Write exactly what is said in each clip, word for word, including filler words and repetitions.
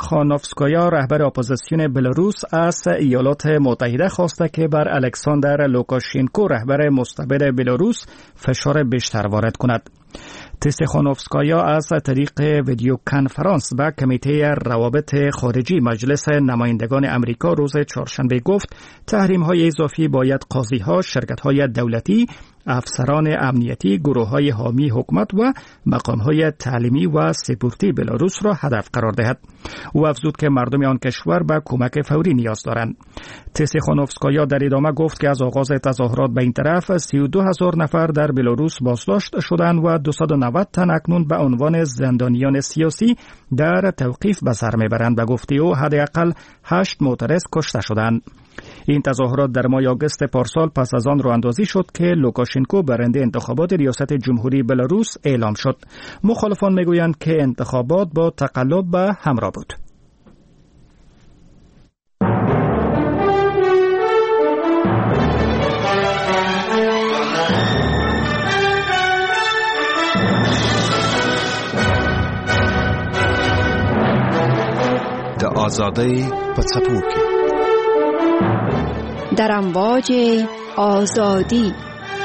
تیخانوفسکایا رهبر اپوزیسیون بلاروس از ایالات متحده خواسته که بر الکساندر لوکاشنکو رهبر مستبد بلاروس فشار بیشتر وارد کند. تیخانوفسکایا از طریق ویدیو کنفرانس به کمیته روابط خارجی مجلس نمایندگان امریکا روز چهارشنبه گفت تحریم‌های اضافی باید قاضی‌ها، شرکت‌های دولتی، افسران امنیتی، گروه‌های حامی حکومت و مقام‌های تعلیمی و سپورتی بلاروس را هدف قرار دهد. او افزود که مردم آن کشور به کمک فوری نیاز دارند. تیخانوفسکایا در ادامه گفت که از آغاز تظاهرات به این طرف سی و دو هزار نفر در بلاروس بازداشت شدند و دویست و نود تن اکنون به عنوان زندانیان سیاسی در توقیف به سر میبرند و گفته او حداقل هشت معترض کشته شدند. این تظاهرات در ماه آگوست پارسال پس از آن راه اندازی شد که لوکاشنکو برنده انتخابات ریاست جمهوری بلاروس اعلام شد. مخالفان میگویند که انتخابات با تقلب به همراه بود. د آزادی په څپو کې در امواج آزادی.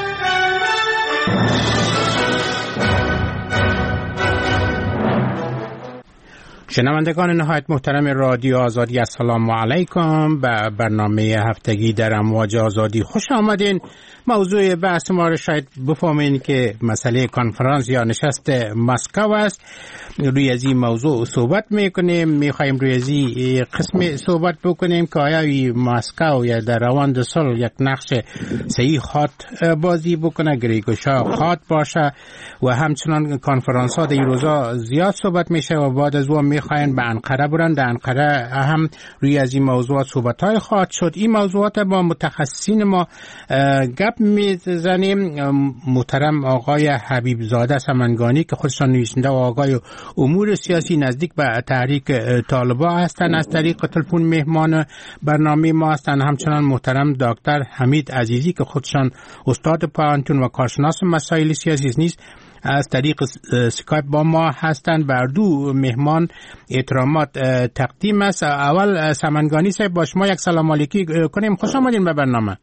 شنوندگان نهایت محترم رادیو آزادی، السلام علیکم. به برنامه هفتگی در امواج آزادی خوش آمدین. موضوع بحث ما را شاید بفهمین که مسئله کنفرانس یا نشست مسکو است. روی از این موضوع صحبت میکنیم. میخوایم روی از این قسم صحبت بکنیم که آیا مسکو یا در روند صلح یک نقش صحیح خاط بازی بکنه، گریگوشا خاط باشه و همچنان کنفرانس ها در این روزا زیاد صحبت میشه و بعد از اون میخواین به انقره برن. در انقره هم روی از این موضوعات صحبت های خواهد شد. این موضوعات با متخصصین ما گپ میزنیم. محترم آقای حبیب زاده سمنگانی که خودشان نویسنده و آقای امور سیاسی نزدیک به تحریک طالبان هستند از طریق تلفن مهمان برنامه ما هستند. همچنان محترم دکتر حمید عزیزی که خودشان استاد پانتون و کارشناس مسائل سیاسی نیست از طریق سکایپ با ما هستند. بر دو مهمان احترامات تقدیم است. اول سمنگانی صاحب با شما یک سلام علیکی کنیم. خوش آمدین به برنامه.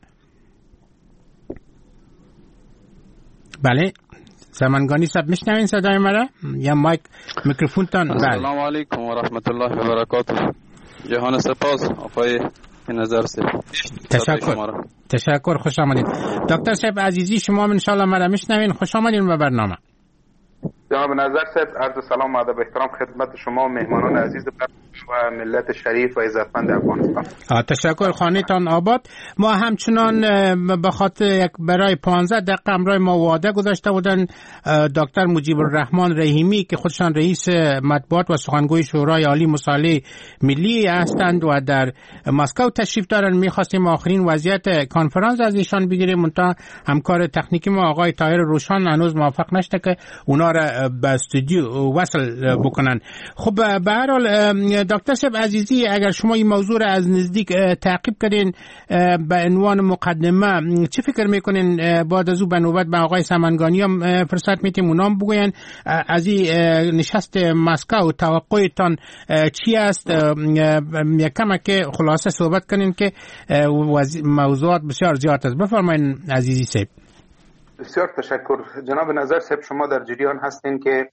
بله سمنگانی صاحب میشنوین صدای مرا یا مایک میکروفون تان؟ بله. السلام علیکم و رحمت الله و برکاته. جهان سپاس آقای نظر صاحب. تشکر. تشکر. خوش آمدید. دکتر صاحب عزیزی شما ان شاء الله مرا میشنوین. خوش آمدین به برنامه. جناب نظر صاحب عرض سلام و ادب و احترام خدمت شما و مهمانان عزیز و ملت شریف و عزتمند افغانستان. تشکر. خانه‌تان آباد. ما همچنان به خاطر یک برای پانزده دقیقه امروز ما وعده گذاشته بودن دکتر مجیب الرحمن رحیمی که خودشان رئیس مطبوعات و سخنگوی شورای عالی مصالحه ملی هستند و در مسکو تشریف دارند. می‌خواستیم آخرین وضعیت کنفرانس از ایشان بگیریم، منتها همکار تکنیکی ما آقای طاهر روشان هنوز موفق نشده که اونا را به استودیو وصل بکنن. خب به هر حال دکتر صاحب عزیزی اگر شما این موضوع را از نزدیک تعقیب کردین به عنوان مقدمه چه فکر میکنین بعد از او به نوبت به آقای سمنگانی هم فرصت میتیم اونام بگوین از این نشست مسکو توقعتان چی است؟ یک کم که خلاصه صحبت کنین که موضوعات بسیار زیاد است. بفرمایین عزیزی صاحب. بسیار تشکر. جناب نظر صاحب شما در جریان هستین که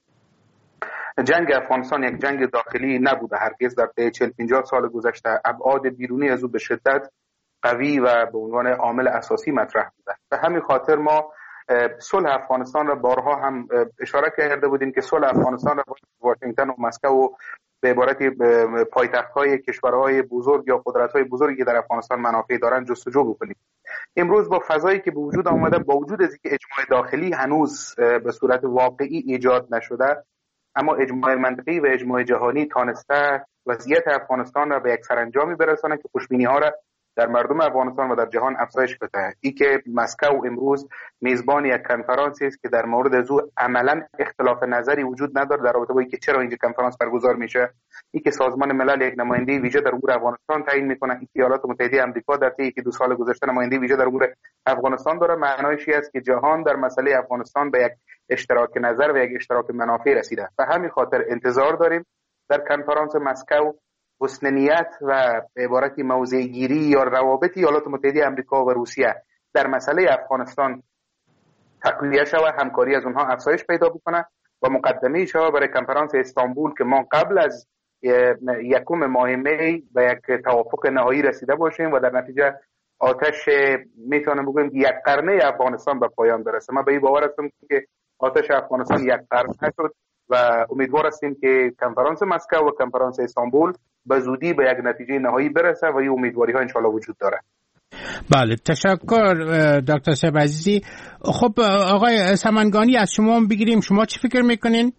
جنگ افغانستان یک جنگ داخلی نبوده هرگز. در طی چهل پنجاه سال گذشته ابعاد بیرونی از او به شدت قوی و به عنوان عامل اساسی مطرح بوده. به همین خاطر ما صلح افغانستان را بارها هم اشاره کرده بودیم که صلح افغانستان را واشنگتن و مسکو به عبارتی پایتخت‌های کشورهای بزرگ یا قدرت‌های بزرگی در افغانستان منافع دارند جستجو بکنیم. امروز با فضایی که به وجود آمده، با وجود از اینکه اجماع داخلی هنوز به صورت واقعی ایجاد نشده، اما اجماع منطقی و اجماع جهانی تانسته وضعیت افغانستان را به یک سرانجامی برسانه که خوشبینی‌ها را در مردم افغانستان و در جهان افزایش بده. ای که مسکو امروز میزبان یک کنفرانسی است که در مورد از او عملا اختلاف نظری وجود نداره در رابطه با اینکه چرا اینجا کنفرانس برگزار میشه. ای که سازمان ملل یک نماینده ویژه در امور افغانستان تعیین میکنه، ای که ایالات متحده آمریکا در طی دو سال گذشته نماینده ویژه در امور افغانستان داره، معنایش است که جهان در مسئله افغانستان به یک اشتراک نظر و یک اشتراک منافع رسیده. به همین خاطر انتظار داریم در کنفرانس مسکو حسن نیت و به عبارت موضع گیری یا روابط ایالات متحده آمریکا و روسیه در مسئله افغانستان تقویت شود، همکاری از اونها افزایش پیدا بکنه و مقدمه شود برای کنفرانس استانبول که ما قبل از یکم ماه می به یک توافق نهایی رسیده باشیم و در نتیجه آتش میتونم بگویم یک قرنه افغانستان به پایان برسه. ما به این باور هستم که آتش افغانستان یک قرن نشد و امیدوار هستیم که کنفرانس مسکو و کنفرانس استانبول به زودی به یک نتیجه نهایی برسه و این امیدواری ها انشالله وجود داره. بله، تشکر دکتر صاحب عزیزی. خب آقای سمنگانی از شما هم بگیریم، شما چی فکر میکنین؟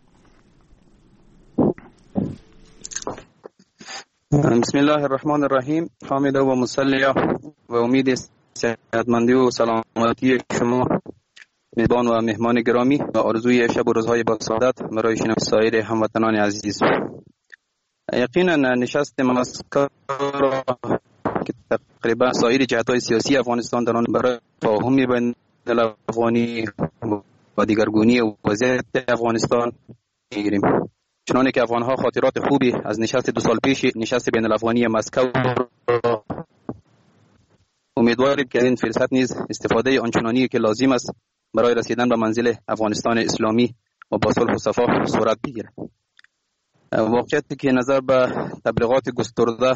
بسم الله الرحمن الرحیم. حامد و مصلی و امید صحتمندی و سلامتی شما میزبان و مهمان گرامی و آرزوی شب و روزهای با سعادت برای شما سایر هموطنان عزیز. یقینا نشست مسکو را که تقریبا سایر جهت‌های سیاسی افغانستان در آن برای تفاهم بین الافغانی و دیگرگونی و وضعیت افغانستان می‌گیریم. چنانه که افغان‌ها خاطرات خوبی از نشست دو سال پیش نشست بین الافغانی مسکو را امیدواریم که این فرصت نیز استفاده آنچنانی که لازم است برای رسیدن به منزل افغانستان اسلامی و با صلح و صفا صورت بگیرد. واقعیتی که نظر به تبلیغات گسترده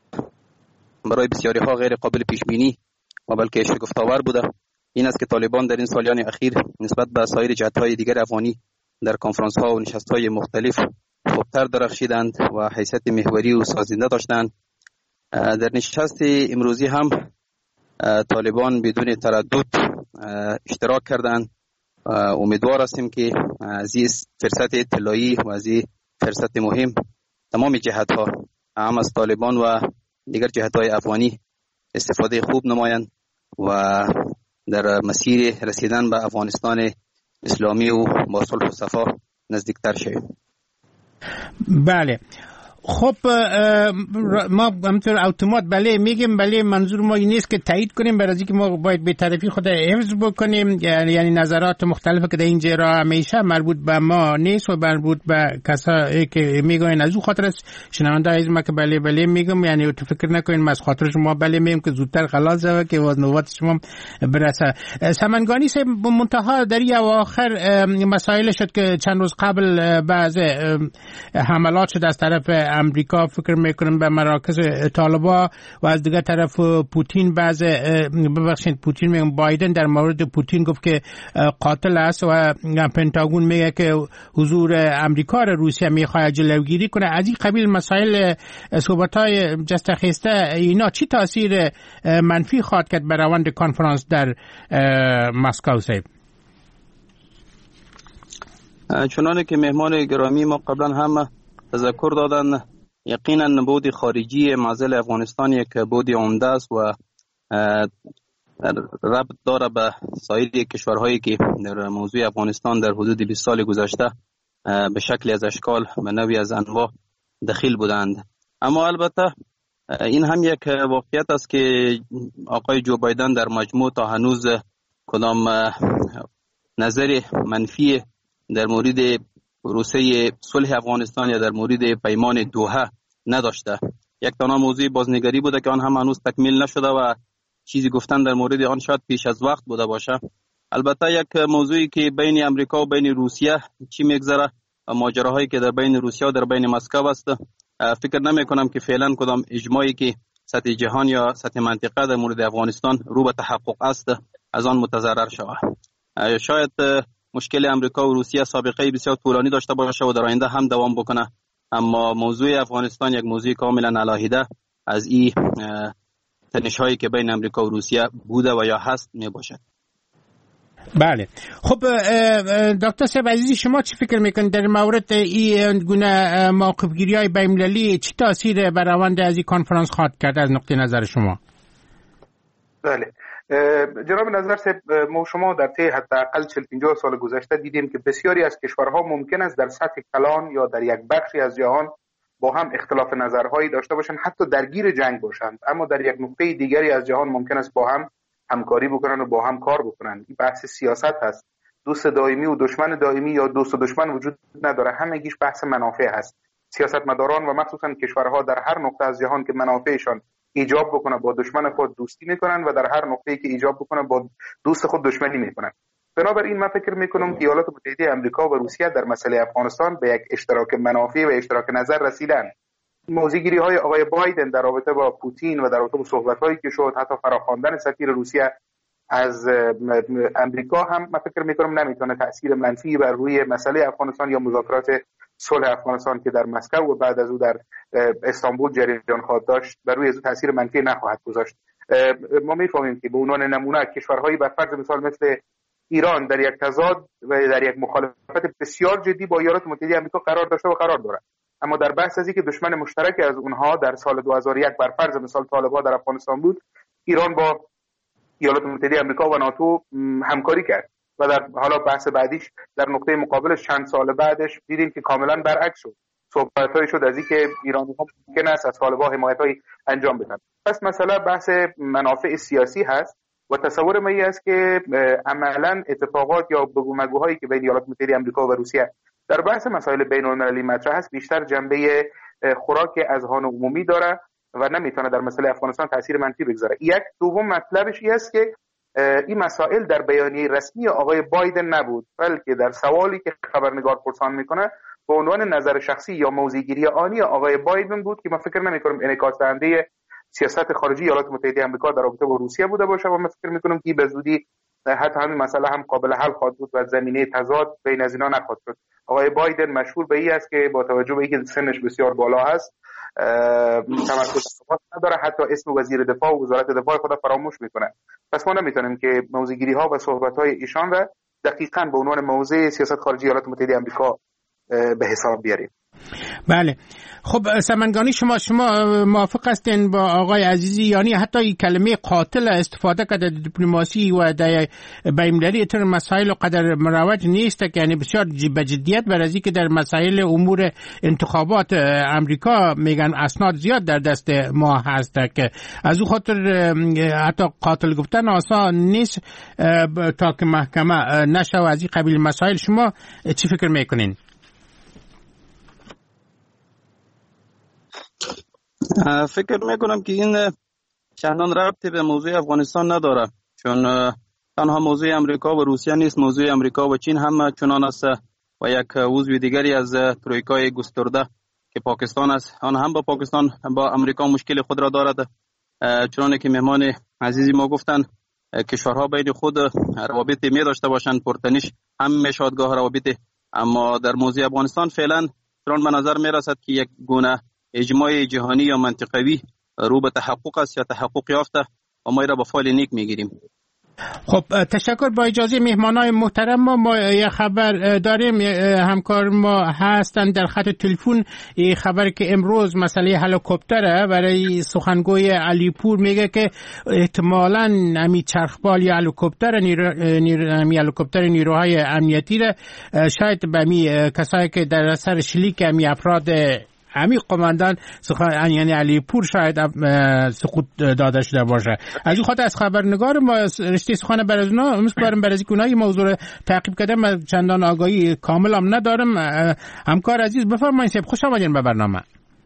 برای بسیاری ها غیر قابل پیش بینی و بلکه شگفت‌آور بوده این است که طالبان در این سالیان اخیر نسبت به سایر جهت‌های دیگر افغانی در کنفرانس ها و نشست های مختلف خوبتر درخشیدند و حیثیت محوری و سازنده داشتند. در نشست امروزی هم طالبان بدون تردد اشتراک کردند. امیدوار هستیم که از این فرصت طلایی و از این فرصت مهم تمام جهت ها هم از طالبان و دیگر جهت های افغانی استفاده خوب نمایند و در مسیر رسیدن به افغانستان اسلامی و با صلح و صفا نزدیکتر شویم. بله، خب ما همطور اتومات بله میگیم، بله منظور ما این نیست که تایید کنیم، برای اینکه ما باید به طرفی خود حفظ بکنیم، یعنی نظرات مختلفه که در اینجا را همیشه مربوط به ما نیست و مربوط به کسایی که میگوین. از اون خاطر است شنونده از ما که بله بله میگم، یعنی تو فکر نکنین از خاطر شما بله میگم که زودتر خلاص شوه که واز نوبت شما برسه. سمنگانی صاحب منتها در این اواخر مسائل شد که چند روز قبل بعض حملات شد از طرف امریکا، فکر میکنم به مراکز طالبان، و از دیگر طرف پوتین بعض ببخشید پوتین میگم بایدن در مورد پوتین گفت که قاتل است و پنتاگون میگه که حضور امریکا را روسیه میخواد جلوگیری کنه. از این قبیل مسائل صحبت‌های جستخیسته اینا چی تاثیر منفی خواهد کرد بر روند کنفرانس در مسکو صاحب؟ چنانه که مهمان گرامی ما قبلا هم تذکر دادن، یقینا بود خارجی معضل افغانستان یک بود عمده است و ربط داره به سایر کشورهایی که در موضوع افغانستان در حدود بیست سال گذشته به شکلی از اشکال و نوعی از انواع دخیل بودند. اما البته این هم یک واقعیت است که آقای جو بایدن در مجموع تا هنوز کدام نظر منفی در مورد پروسه صلح افغانستان یا در مورد پیمان دوحه نداشته. یک تنها موضوع بازنگری بوده که آن هم هنوز تکمیل نشده و چیزی گفتن در مورد آن شاید پیش از وقت بوده باشه. البته یک موضوعی که بین امریکا و بین روسیه چی میگذره، ماجراهایی که در بین روسیه و در بین مسکو است، فکر نمی کنم که فعلا کدام اجماعی که سطح جهان یا سطح منطقه در مورد افغانستان رو به تحقق است از آن متضرر شود. شاید مشکل امریکا و روسیه سابقه بسیار طولانی داشته باشه و در آینده هم دوام بکنه، اما موضوع افغانستان یک موضوع کاملا علاهیده از این تنش‌هایی که بین امریکا و روسیه بوده و یا هست می باشد. بله، خب دکتر صاحب عزیزی شما چی فکر میکنید در مورد این گونه موقف‌گیری‌های بین‌المللی چی تاثیر بر روند از این کنفرانس خواهد کرد از نقطه نظر شما؟ بله جناب نظر صاحب، ما شما در طی حداقل چهل پنجاه سال گذشته دیدیم که بسیاری از کشورها ممکن است در سطح کلان یا در یک بخشی از جهان با هم اختلاف نظرهایی داشته باشند، حتی درگیر جنگ باشند، اما در یک نقطه دیگری از جهان ممکن است با هم همکاری بکنن و با هم کار بکنن. این بحث سیاست هست. دوست دائمی و دشمن دائمی یا دوست و دشمن وجود نداره، همگیش بحث منافع هست. سیاستمداران و مخصوصا کشورها در هر نقطه از جهان که منافعشان ایجاب بکنه با دشمن خود دوستی میکنن و در هر نقطه‌ای که ایجاب بکنه با دوست خود دشمنی میکنن. بنابراین من فکر میکنم که ایالات متحده آمریکا و روسیه در مسئله افغانستان به یک اشتراک منافع و اشتراک نظر رسیدن. موضوعگیری های آقای بایدن در رابطه با پوتین و در رابطه با صحبت‌هایی که شد، حتی فراخواندن سفیر روسیه از امریکا هم من فکر میکنم نمیتونه تأثیر منفی بر روی مسئله افغانستان یا مذاکرات صلح افغانستان که در مسکو و بعد از او در استانبول جریان خواهد داشت بر روی از تأثیر منفی نخواهد گذاشت. ما میفهمیم که به عنوان نمونه کشورهایی بر فرض مثال مثل ایران در یک تضاد و در یک مخالفت بسیار جدی با ایالات متحده آمریکا قرار داشته و قرار دارد، اما در بحث از اینکه دشمن مشترک از اونها در سال دو هزار و یک بر فرض مثال طالبان در افغانستان بود، ایران با ایالات متحده آمریکا و ناتو همکاری کرد و در حالا بحث بعدیش در نقطه مقابلش چند سال بعدش دیدیم که کاملا برعکس شد. صحبت‌هایی شد از اینکه ایرانی‌ها ممکن است از طالبان حمایت‌هایی انجام بدن. پس مثلا بحث منافع سیاسی هست و تصور ما است که عملاً اتفاقات یا بگومگوهایی که بین ایالات متحده آمریکا و روسیه در بحث مسائل بین‌المللی مطرح است بیشتر جنبه خوراک اذهان عمومی داره و نمیتونه در مسئله افغانستان تاثیر منفی بگذاره. یک دوم مطلبش این است که این مسائل در بیانیه رسمی آقای بایدن نبود، بلکه در سوالی که خبرنگار پرسان میکنه به عنوان نظر شخصی یا موضع‌گیری آنی آقای بایدن بود که من فکر نمیکنم انعکاس دهنده سیاست خارجی ایالات متحده آمریکا در رابطه با روسیه بوده باشه و من فکر میکنم که به زودی حتی همین مسئله هم قابل حل خواهد بود و زمینه تضاد بین از اینا نخواهد شد. آقای بایدن مشهور به این است که با توجه به اینکه سنش بسیار بالا است تمرکز ثبات نداره، حتی اسم وزیر دفاع و وزارت دفاع خود فراموش میکنه. پس ما نمیتونیم که موضع‌گیری ها و صحبت های ایشان را دقیقاً به عنوان موضع سیاست خارجی ایالات متحده آمریکا به حساب بیاریم. بله، خب سمنگانی شما شما موافق هستین با آقای عزیزی؟ یعنی حتی این کلمه قاتل استفاده کرده در دیپلماسی و در بین‌المللی تر مسائل قدر مروج نیست که یعنی بسیار بجدیت برای که در مسائل امور انتخابات امریکا میگن اسناد زیاد در دست ما هست که از او خاطر حتی قاتل گفتن آسان نیست تا که محکمه نشه از این قبیل مسائل. شما چی فکر میکنین؟ فکر میکنم که این چندان ربطی به موضوع افغانستان نداره، چون تنها موضوع امریکا و روسیه نیست، موضوع امریکا و چین هم چنان است و یک عضو دیگری از ترویکای گسترده که پاکستان است آن هم با پاکستان با امریکا مشکل خود را دارد. چنانه که مهمان عزیزی ما گفتن کشورها بین خود روابط می داشته باشند، پرتنش هم می شادگاه روابط، اما در موضوع افغانستان فعلا چون به نظر می رسد که یک گونه اجماع جهانی یا منطقوی رو به تحقق است یا تحقق یافته و ما را با فال نیک میگیریم. خب تشکر. با اجازه مهمانای محترم ما ما یه خبر داریم، همکار ما هستن در خط تلفن. این خبر که امروز مسئله هلیکوپتره برای سخنگوی علیپور میگه که احتمالاً امی چرخبال یا هلیکوپتر نیرو امی هلیکوپتر نیروهای امنیتی را شاید به امی کسایی که در سر شلیک امی افراد همین قماندان سخن یعنی علیپور شاید سقوط داده شده باشه. از این خاطر از خبرنگار ما رشته سخن بر از اونا میسپارم بر از اینکه موضوع رو تعقیب کردم. چندان آگاهی کامل هم ندارم. همکار عزیز بفرمایید. سب خوش آمدین به برنامه.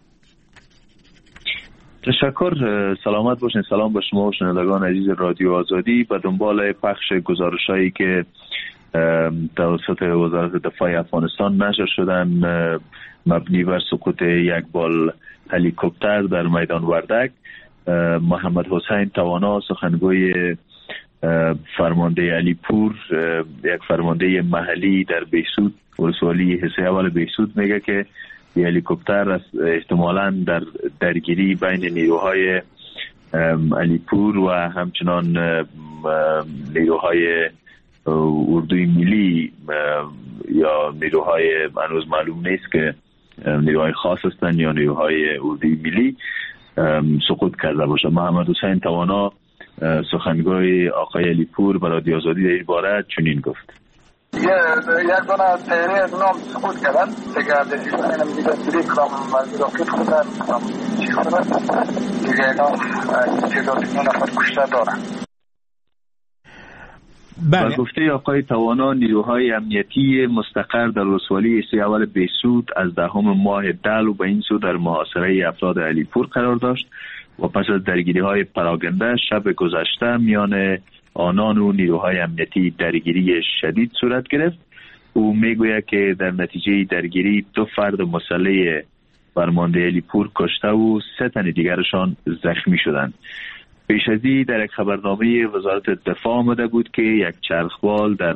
تشکر. سلامت باشین. سلام به شما و شنوندگان عزیز رادیو آزادی. به دنبال پخش گزارشایی که توسط وزارت دفاع افغانستان نشر شدن مبنی بر سقوط یک بال هلیکوپتر در میدان وردک، محمد حسین توانا سخنگوی فرمانده علیپور، یک فرمانده محلی در بهسود ولسوالی حصه اول بهسود، میگه که این هلیکوپتر احتمالاً در درگیری بین نیروهای علیپور و همچنان نیروهای اردوی ملی یا نیروهای هنوز معلوم نیست که نیروهای خاص هستند یا نیروهای اردوی ملی سقوط کرده باشه. محمد حسین توانا سخنگوی آقای علیپور برای رادیو آزادی در این باره چنین گفت: یک دونه تیره از نام سقوط کردن دیگه در دیگه نمیده دیگه کلام از راکت خودن چی خودن دیگه اینا تعداد نفر کشته دارن. بله. و گفته آقای توانا نیروهای امنیتی مستقر در ولسوالی سی اول بیسود از دهم ماه دلو به این سو در محاصره افراد علیپور قرار داشت و پس از درگیری های پراگنده شب گذشته میان آنان و نیروهای امنیتی درگیری شدید صورت گرفت. او میگوید که در نتیجه درگیری دو فرد مسلح فرمانده علیپور کشته و سه تن دیگرشان زخمی شدند. پیش از این در یک خبرنامه وزارت دفاع آمده بود که یک چرخبال در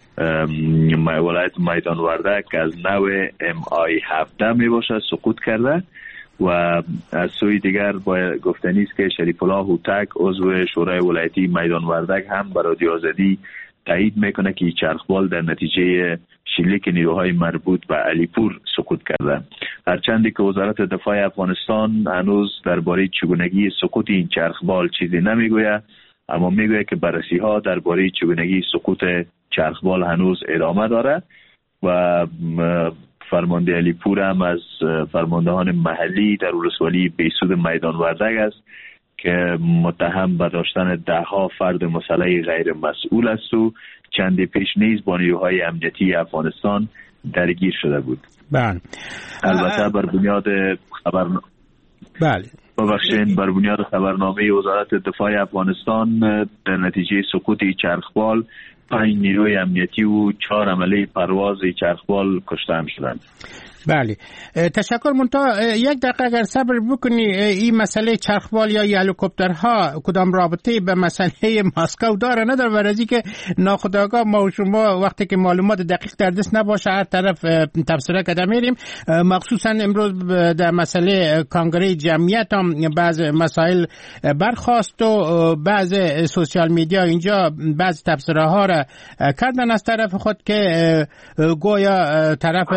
ولایت میدان وردک از نوع ام آی هفده می باشد سقوط کرده و از سوی دیگر باید گفتنی است که شریف الله هوتک عضو شورای ولایتی میدان وردک هم به رادیو آزادی تایید میکنه که چرخبال در نتیجه شلیک نیروهای مربوط به علیپور سقوط کرده. هرچندی که وزارت دفاع افغانستان هنوز درباره چگونگی سقوط این چرخبال چیزی نمیگوید، اما میگوید که بررسی ها درباره چگونگی سقوط چرخبال هنوز ادامه داره و فرمانده علیپور هم از فرماندهان محلی در ولسوالی بیسود میدان وردک است که متهم به داشتن ده ها فرد مسلح غیر مسئول است و چندی پیش نیز با نیروهای امنیتی افغانستان درگیر شده بود. بله. البته بر بنیاد خبر بله ببخشید بر بنیاد خبرنامه وزارت دفاع افغانستان در نتیجه سقوط چرخبال پنج نیروی امنیتی و چهار عمله پرواز چرخبال کشته شدند. بله تشکر. منتها یک دقیقه اگر صبر بکنی، این مسئله چرخبال یا هلیکوپترها کدام رابطه به مسئله مسکو داره نداره؟ ورزی که ناخودآگاه ما و شما وقتی که معلومات دقیق در دست نباشه هر طرف تفسیر کرده میریم. مخصوصا امروز در مسئله کنگره جمعیت هم بعض مسائل برخاست و بعض سوشال میدیا اینجا بعض تفسیرها را کردن از طرف خود که گویا طرف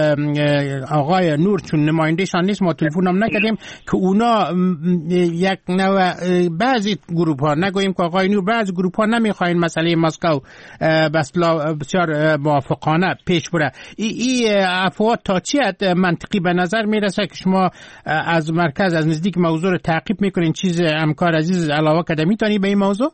آقای نور چون نمایندهشان نیست ما تلفن هم نکردیم که اونا یک نوع بعضی گروپ ها نگوییم که آقای نور بعضی گروپ ها نمیخواین مسئله مسکو بسیار موافقانه پیش بره. این ای افواه تا چی منطقی به نظر میرسه که شما از مرکز از نزدیک موضوع رو تعقیب میکنین؟ چیز همکار عزیز علاوه کرده میتونی به این موضوع؟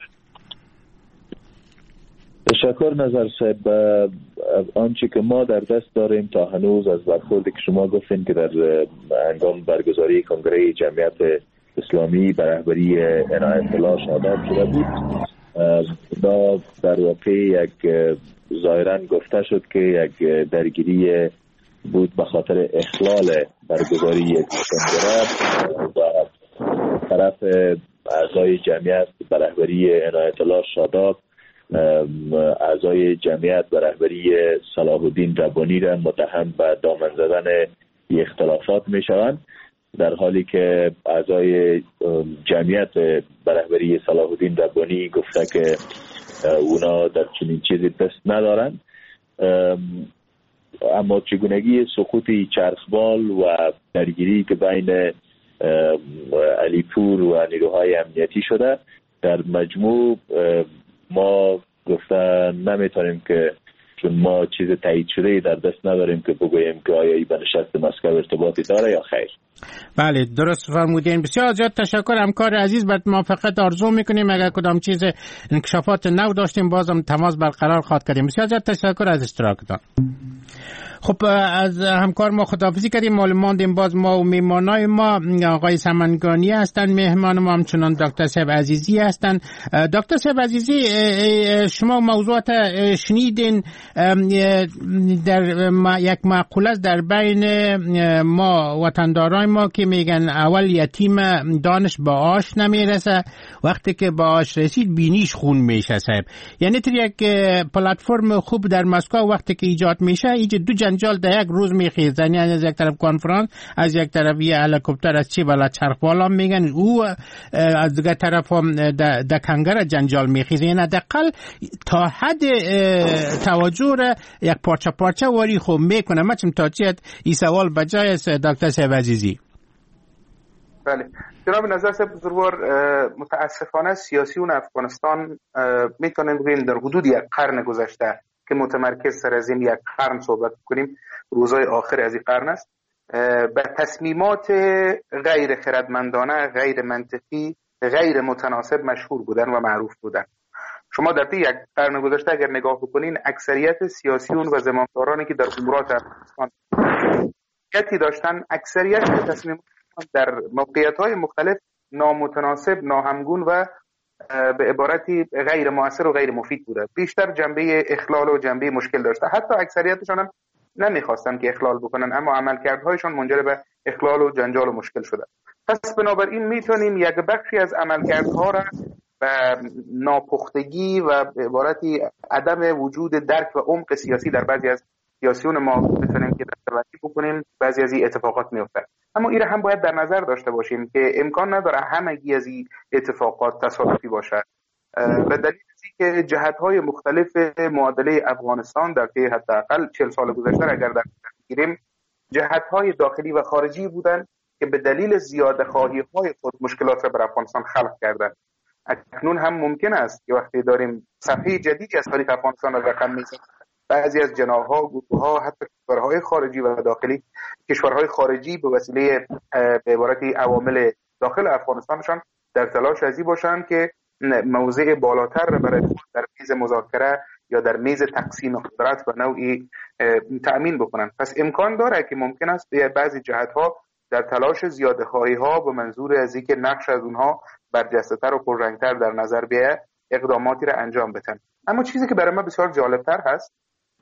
تشکر نظر صاحب. آنچه که ما در دست داریم تا هنوز از برخوردی که شما گفتین که در هنگام برگزاری کنگره جمعیت اسلامی به رهبری عنایت الله شاداب شده بود، دا در واقع یک ظاهرا گفته شد که یک درگیری بود به خاطر اخلال برگزاری یک کنگره و طرف اعضای جمعیت به رهبری عنایت الله شاداب اعضای جمعیت به رهبری صلاح الدین ربانی را متهم به دامن زدن اختلافات می شوند، در حالی که اعضای جمعیت به رهبری صلاح الدین ربانی گفته که اونا در چنین چیزی دست ندارند. اما چگونگی سقوط چرخبال و درگیری که بین علیپور و نیروهای امنیتی شده در مجموع ما گفته نمیتونیم که چون ما چیز تایید شده در دست نداریم که بگوییم که آیا ای به نشست مسکو ارتباطی داره یا خیر. بله درست فرمودین. بسیار زیاد تشکر همکار عزیز. بعد موافقت آرزو میکنیم اگر کدام چیز انکشافات نو داشتیم بازم تماس برقرار خواهد کردیم. بسیار زیاد تشکر از اشتراکتان. خب از همکار ما خداحافظی کردیم. معلوماندیم باز ما و میمانای ما آقای سمنگانی هستن، مهمان ما همچنان دکتر صاحب عزیزی هستن. دکتر صاحب عزیزی شما موضوعات شنیدین. در یک معقوله در بین ما وطندارای ما که میگن اول یتیم دانش با آش نمیرسه، وقتی که با آش رسید بینیش خون میشه صاحب. یعنی تو یک پلتفرم خوب در مسکو وقتی که ایجاد میشه ایجاد دو جنجال در یک روز میخیزن، یعنی از یک طرف کنفرانس، از یک طرف یه هلیکوپتر از چی بالا چرخبالا میگن، او از دیگه طرف هم در کنگره جنجال میخیزه. یعنی حداقل تا حد توجه را یک پارچه پارچه واری خوب میکنه. ما چم تا چیت این سوال بجای است دکتر صاحب عزیزی. بله جناب نظر صاحب بزرگوار، متاسفانه سیاسیون افغانستان میتونیم بگیم در حدود یک قرن گذشته که متمرکز سر از این یک قرن صحبت کنیم، روزهای آخر از این قرن است، به تصمیمات غیر خردمندانه، غیر منطقی، غیر متناسب مشهور بودن و معروف بودن. شما در طی یک قرن گذشته اگر نگاه بکنین اکثریت سیاسیون و زمامدارانی که در امورات افغانستان حرکتی داشتن، اکثریت تصمیم در موقعیت‌های مختلف نامتناسب، ناهمگون و به عبارتی غیر مؤثر و غیر مفید بوده. بیشتر جنبه اخلال و جنبه مشکل داشته. حتی اکثریتشان هم نمیخواستن که اخلال بکنن، اما عملکردهایشان منجر به اخلال و جنجال و مشکل شده. پس بنابراین میتونیم یک بخشی از عملکردها را و ناپختگی و به عبارتی عدم وجود درک و عمق سیاسی در بعضی از سیاسیون ما بتونیم که دستبندی بکنیم. بعضی از این اتفاقات میفته، اما این هم باید در نظر داشته باشیم که امکان نداره همگی از این اتفاقات تصادفی باشد. به دلیل اینکه جهت‌های مختلف معادله افغانستان در طی حداقل چهل سال گذشته اگر در نظر بگیریم، جهت‌های داخلی و خارجی بودند که به دلیل زیاده خواهی‌های خود مشکلات را بر افغانستان خلق کردند. اکنون هم ممکن است که وقتی داریم صفحه جدیدی از تاریخ افغانستان را رقم می‌زنیم، بعضی از جناح‌ها، گروه‌ها، حتی کشورهای خارجی و داخلی، کشورهای خارجی به وسیله به عبارتی عوامل داخل افغانستانشان در تلاش ازی باشند که موضع بالاتر را برای خود در میز مذاکره یا در میز تقسیم قدرت و نوعی تأمین بکنند. پس امکان داره که ممکن است بعضی جهت‌ها در تلاش زیاده‌خواهی‌ها به منظور از اینکه نقش از اونها برجسته‌تر و پررنگ‌تر در نظر بیاید اقداماتی را انجام بدن. اما چیزی که برای من بسیار جالب‌تر هست،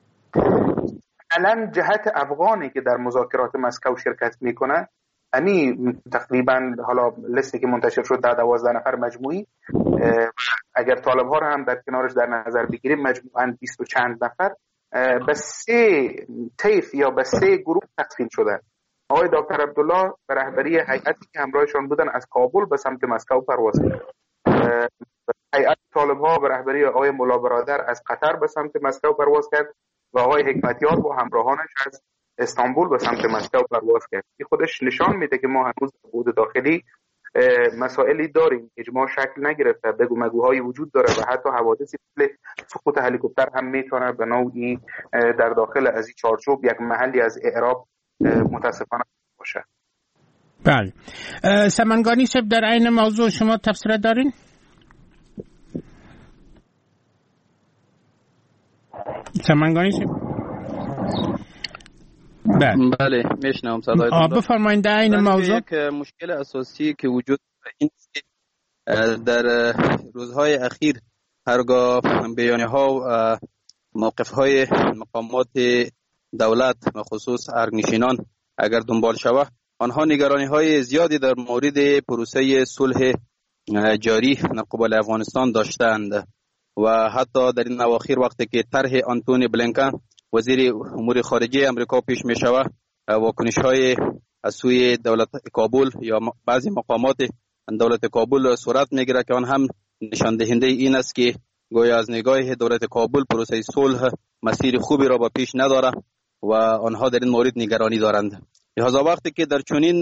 الان جهت افغانی که در مذاکرات مسکو شرکت میکنه، یعنی تقریبا حالا لیستی که منتشر شد در دوازده نفر مجموعی، اگر طالب ها رو هم در کنارش در نظر بگیریم مجموعاً بیست و چند نفر، به سه طیف یا به سه گروه تقسیم شدن. آقای دکتر عبدالله به رهبری هیئتی که همراهشان بودن از کابل به سمت مسکو پرواز کرد. هیئت طالب ها به رهبری آقای مولا برادر از قطر به سمت مسکو پرواز کرد و آقای حکمتیار با همراهانش از استانبول به سمت مسکو پرواز کرد. این خودش نشان میده که ما هنوز در بود داخلی مسائلی داریم، اجماع شکل نگرفته، بگو مگوهایی وجود داره و حتی حوادثی مثل سقوط هلیکوپتر هم میتونه به نوعی در داخل از این چارچوب یک محلی از اعراب متاسفانه باشه. بله. سمنگانی صاحب در این موضوع شما تفسیر دارین؟ سمنگانی صاحب؟ بله بله میشنم صدایتون. بفرمایید در این موضوع. یک مشکل اساسی که وجود این در روزهای اخیر هرگاه بیانیه ها و موقف های مقامات دولت و خصوص ارگنشینان اگر دنبال شود، آنها نگرانی های زیادی در مورد پروسه صلح جاری قبال افغانستان داشتند و حتی در این اواخر وقتی که طرح آنتونی بلینکن وزیر امور خارجه امریکا پیش می شود، واکنش های از سوی دولت کابل یا بعضی مقامات دولت کابل صورت میگیره که آن هم نشان دهنده این است که گویا از نگاه دولت کابل پروسه صلح مسیر خوبی را با پیش نداره و آنها در این مورد نگرانی دارند. لذا وقتی که در چنین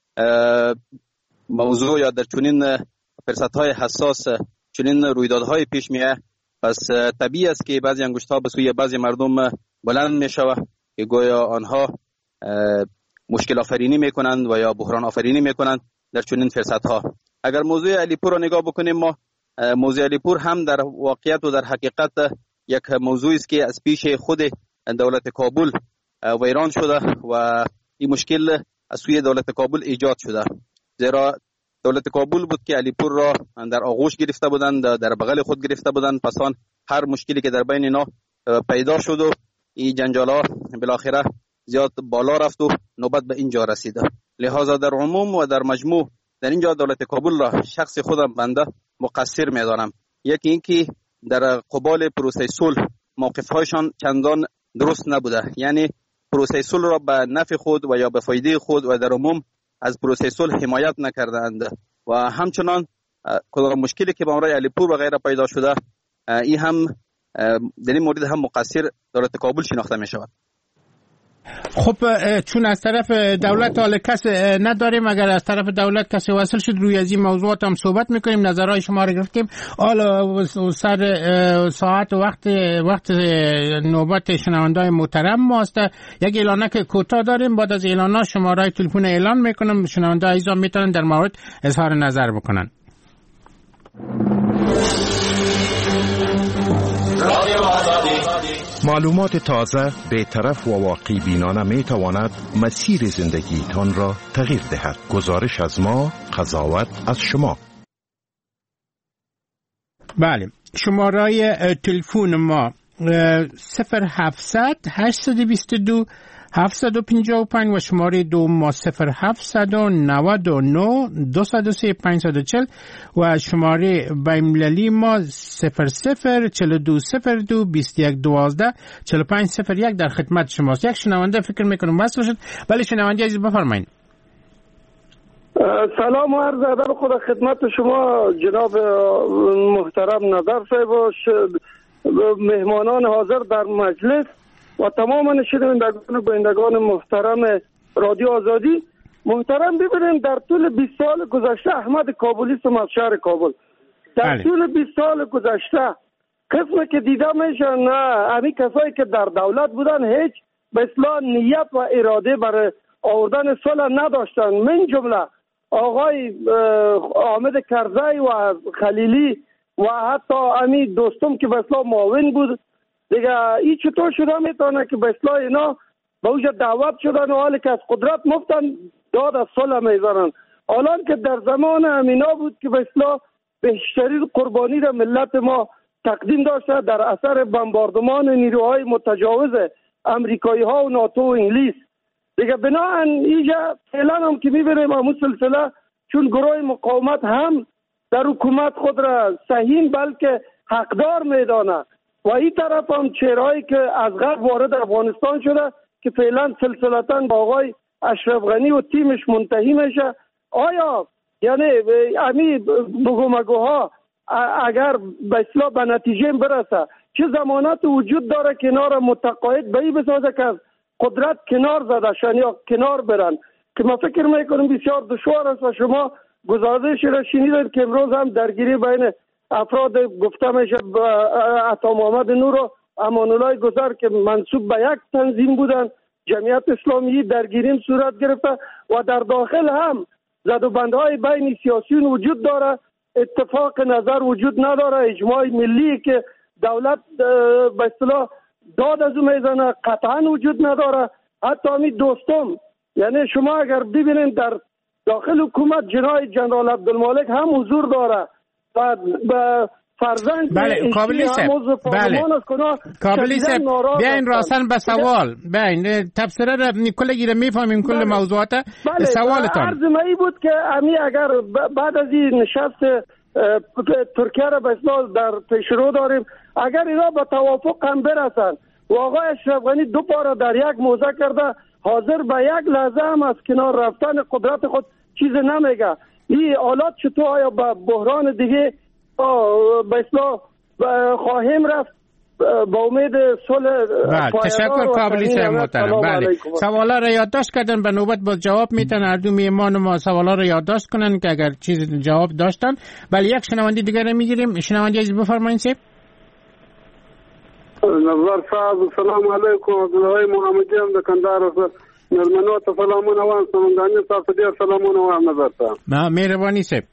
موضوع یا در چنین فرصت‌های حساس چنین رویدادهای پیش میاد، پس طبیعی است که بعضی انگشت‌ها به سوی بعضی مردم بلند میشوه که گویا آنها مشکل آفرینی میکنند و یا بحران آفرینی میکنند در چنین فرصت‌ها. اگر موضوع علیپور را نگاه بکنیم، ما موضوع علیپور هم در واقعیت و در حقیقت یک موضوعی است که از پیش خود دولت کابل ویران شده و این مشکل از سوی دولت کابل ایجاد شده، زیرا دولت کابل بود که علیپور را در آغوش گرفته بودند، در بغل خود گرفته بودند. پس آن هر مشکلی که در بین اینا پیدا شد و این جنجال‌ها بالاخره زیاد بالا رفت و نوبت به اینجا رسید. لذا در عموم و در مجموع در اینجا دولت کابل را شخص خودم بنده مقصر می‌دانم. یکی اینکه در قبال پروسه صلح موقف‌هایشان چندان درست نبوده، یعنی پروسه صلح را به نفع خود و یا به فایده خود و در عموم از پروسه صلح حمایت نکردند و همچنان کدام مشکلی که به امرای علیپور و غیره پیدا شده، این هم در این مورد هم مقصر دولت کابل شناخته می شود. خب چون از طرف دولت حال کس نداریم، اگر از طرف دولت کسی وصل شد روی از این موضوعات هم صحبت میکنیم، نظرهای شما رو گرفتیم. حالا سر ساعت و وقت وقت نوبت شنوندای محترم ماست. یک اعلانک کوتاه داریم، بعد از اعلانا شماره تلفن اعلان میکنم، شنوندای عزیزان میتونن در مورد اظهار نظر بکنن. معلومات تازه، بی‌طرف و واقعی بینانه می تواند مسیر زندگیتان را تغییر دهد. گزارش از ما، قضاوت از شما. بله، شماره تلفن ما صفر هفتصد هشتصد و بیست و دو هفتصد و پنجاه و پنج و شماره دو ما صفر هفتصد و نود و نه دویست و سه پانصد و چهل و شماره بین‌المللی ما صفر صفر چهل و دو صفر دو بیست و یک دوازده چهل و پنج صفر یک در خدمت شماست. یک شنونده فکر میکنم بس باشد. بله شنونده عزیز بفرمایید. سلام و عرض ادب خدا خدمت شما جناب محترم نظر صاحب و مهمانان حاضر در مجلس و تمام شنوندگان و بینندگان محترم رادیو آزادی. محترم ببینیم در طول بیست سال گذشته احمد کابلیست از شهر کابل در بله. طول بیست سال گذشته قسمه که دیده میشه نه همین کسایی که در دولت بودن هیچ به اصلاح نیت و اراده برای آوردن صلح نداشتن. من جمله آقای حامد کرزی و خلیلی و حتی امی دوستم که به اصلاح معاون بود دیگه این چطور شده میتونه که به اصلاح اینا به اوجه دعوت شدن و حالی که از قدرت مفتن داد از صلح میزنن. حالا که در زمان امینا بود که به اصلاح بیشترین قربانی را ملت ما تقدیم داشته در اثر بمباردمان نیروهای متجاوز امریکایی ها و ناتو و انگلیس. دیگه بناهن اینجا فعلا هم که میبینیم همون سلسله چون گروه مقاومت هم در حکومت خود را صحیح بلکه حقدار میدانه و این طرف هم چهرهایی که از غرب وارد افغانستان شده که فعلا سلسلتاً با آقای اشرف غنی و تیمش منتهی میشه. آیا یعنی امی بگومگوها اگر به اصلاح به نتیجه برسه چه ضمانت وجود داره که اینا را متقاعد به این بسازه که قدرت کنار زده شن یا کنار برن که ما فکر میکنم بسیار دشوار است و شما گزارش را شنیدید که امروز هم درگیری بین افراد گفته میشه عطا محمد نور و امان الله گذر که منسوب به یک تنظیم بودن جمعیت اسلامی درگیری صورت گرفته و در داخل هم زد و بندهای بین سیاسیون وجود داره. اتفاق نظر وجود نداره. اجماع ملی که دولت به اصطلاح داد از اون میزنه قطعا وجود نداره. حتی همین دوستم یعنی شما اگر ببینید در داخل حکومت جنای جنرال عبدالمالک هم حضور داره و به فرزند بله کابلی صاحب بله کابلی صاحب بیاین راستن به سوال بیاین تفسیره را کلگی را میفهمیم کل موضوعات بله. سوالتان عرض مایی بود که امی اگر بعد از این نشست ترکیه را به اصلاح در پیشرو داریم اگر اینا به توافق هم برسن و آقای اشرف غنی دو بار در یک موضع کرده حاضر به یک لحظه هم از کنار رفتن قدرت خود چیز نمیگه. این حالات چطور آیا به بحران دیگه به اصلاح خواهیم رفت با امید صلح. بله تشکر کابلی صاحب محترم. بله سوالا را یادداشت کردن به نوبت باز جواب میتن هر دو میهمان ما سوالا را یادداشت کنن که اگر چیز جواب داشتن. بله یک شنونده دیگر را میگیریم. شنونده عزیز بفرمایید سیب. نظر صاحب السلام علیکم عبدالله محمدی هم د کندهار است نرمنو ته سلامونه وایم سمنداني صاحب ته ډېر سلامونه وایم نظر صاحب. ما مهرباني صاحب.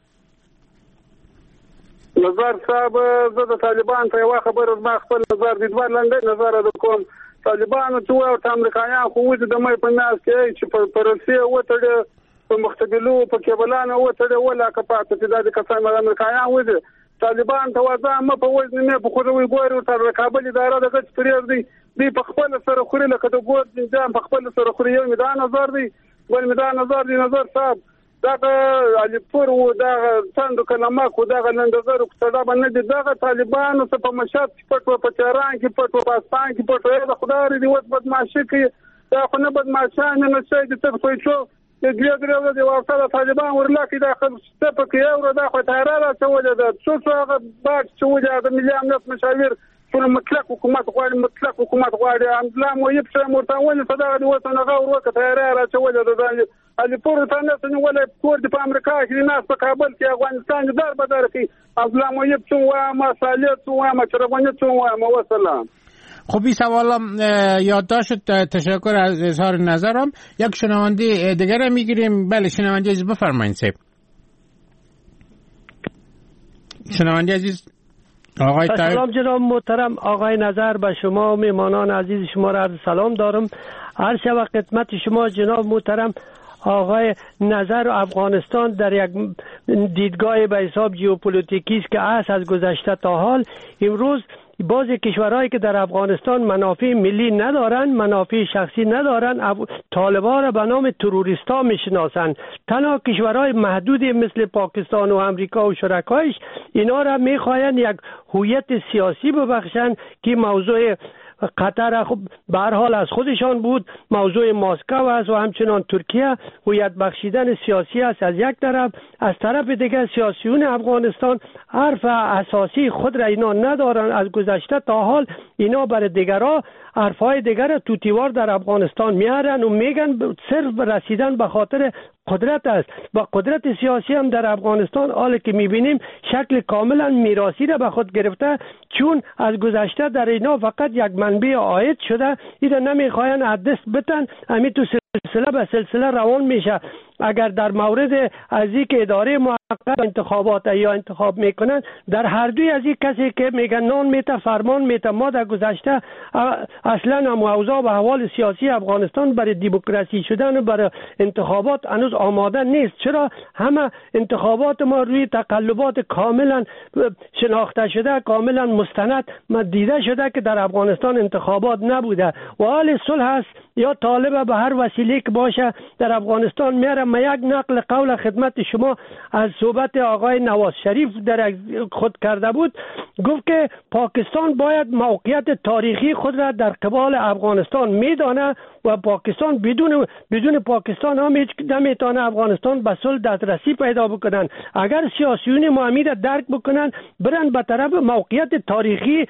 نظر صاحب زه د طالبان ته یوه خبره زما خپل نظر دي دوه لنډۍ نظر د کوم طالبانو ته وایو ته امریکایان خو ولې د مۍ په میاشت کې چې په روسیې وتړې په مختبلو په کیبلانو وتړې ولا که پاتې چې دا د کسان امریکایان ولې طالبان ته وځه مه په وزن نه په خوروي ګوري تر کابل اداره د غچ پرېږ دی دی په خپل سره خوري لکه د ګور نظام په خپل سره خوري یو میدان نظر دی ول میدان نظر دی نظر صاحب دا علي پور و دا څنګه کلمه کو دا لندزر کو صدا باندې دی دا طالبان څه په مشهد کې پټ په چاران کې پټ په پاکستان کې پټ د خدای دی وت بدمعشي کوي دا خو نه بدمعشان نه شي د څه په چو د ګریګ ګریګ د واقعه طالبان ورلاکې دا خپل په کې یو دا خو تهرار څه وجه ده څو څو هغه باج څه وجه ده ملي امنیت مشاور ټول مطلق حکومت غواړي مطلق حکومت غواړي املا مو یې په مرتاونه صدا د وطن غو ورکه تهرار څه وجه ده علي پور ته نه څنګه ولا کور د امریکا کې ناس په کابل کې افغانستان در بدر کې املا مو یې څو وا ما صالح څو وا ما چرونه څو وا ما وسلام. خب این سوالم یادداشت تشکر از اظهار نظرم. یک شنونده دیگر میگیریم. بله شنونده عزیز بفرمایید سیب. شنونده عزیز آقای طیب. سلام جناب محترم آقای نظر، به شما و میهمانان عزیز شما را عرض سلام دارم. هر شب خدمت شما جناب محترم آقای نظر و افغانستان در یک دیدگاه به حساب ژئوپلیتیکی است که است از گذشته تا حال. امروز بعضی کشورهایی که در افغانستان منافع ملی ندارند، منافع شخصی ندارند، طالبان را به نام تروریستا میشناسند. تنها کشورهای محدودی مثل پاکستان و امریکا و شرکایش اینا را میخواهند یک هویت سیاسی ببخشند که موضوع قطر خب به هر حال از خودشان بود، موضوع مسکو است و همچنان ترکیه هویت بخشیدن سیاسی است از یک طرف. از طرف دیگر سیاسیون افغانستان حرف اساسی خود را اینا ندارن. از گذشته تا حال اینا برای دیگرها حرفهای دیگر توتیوار در افغانستان میارن و میگن صرف رسیدن به خاطر قدرت است و قدرت سیاسی هم در افغانستان حالا که میبینیم شکل کاملا میراثی را به خود گرفته، چون از گذشته در اینا فقط یک منبع عاید شده، اینا نمیخواین از دست بتن، همین تو سلسله به سلسله روان میشه. اگر در مورد از این که اداره موقت انتخابات یا انتخاب میکنن، در هر دوی از این کسی که میگن نان میته فرمان میته، ما در گذشته اصلا موضوع و احوال سیاسی افغانستان برای دموکراسی شدن و برای انتخابات هنوز آماده نیست. چرا؟ همه انتخابات ما روی تقلبات کاملا شناخته شده، کاملا مستند دیده شده که در افغانستان انتخابات نبوده و حال صلح است یا طالب به هر وسیله که باشه در افغانستان میاره. ما یک نقل قول خدمت شما از صحبت آقای نواز شریف در خود کرده بود، گفت که پاکستان باید موقعیت تاریخی خود را در قبال افغانستان میدانه و پاکستان بدون بدون پاکستان هم هیچ نمیتونه افغانستان به صلح دسترسی پیدا بکنن. اگر سیاسیون ما را درک بکنن برن به طرف موقعیت تاریخی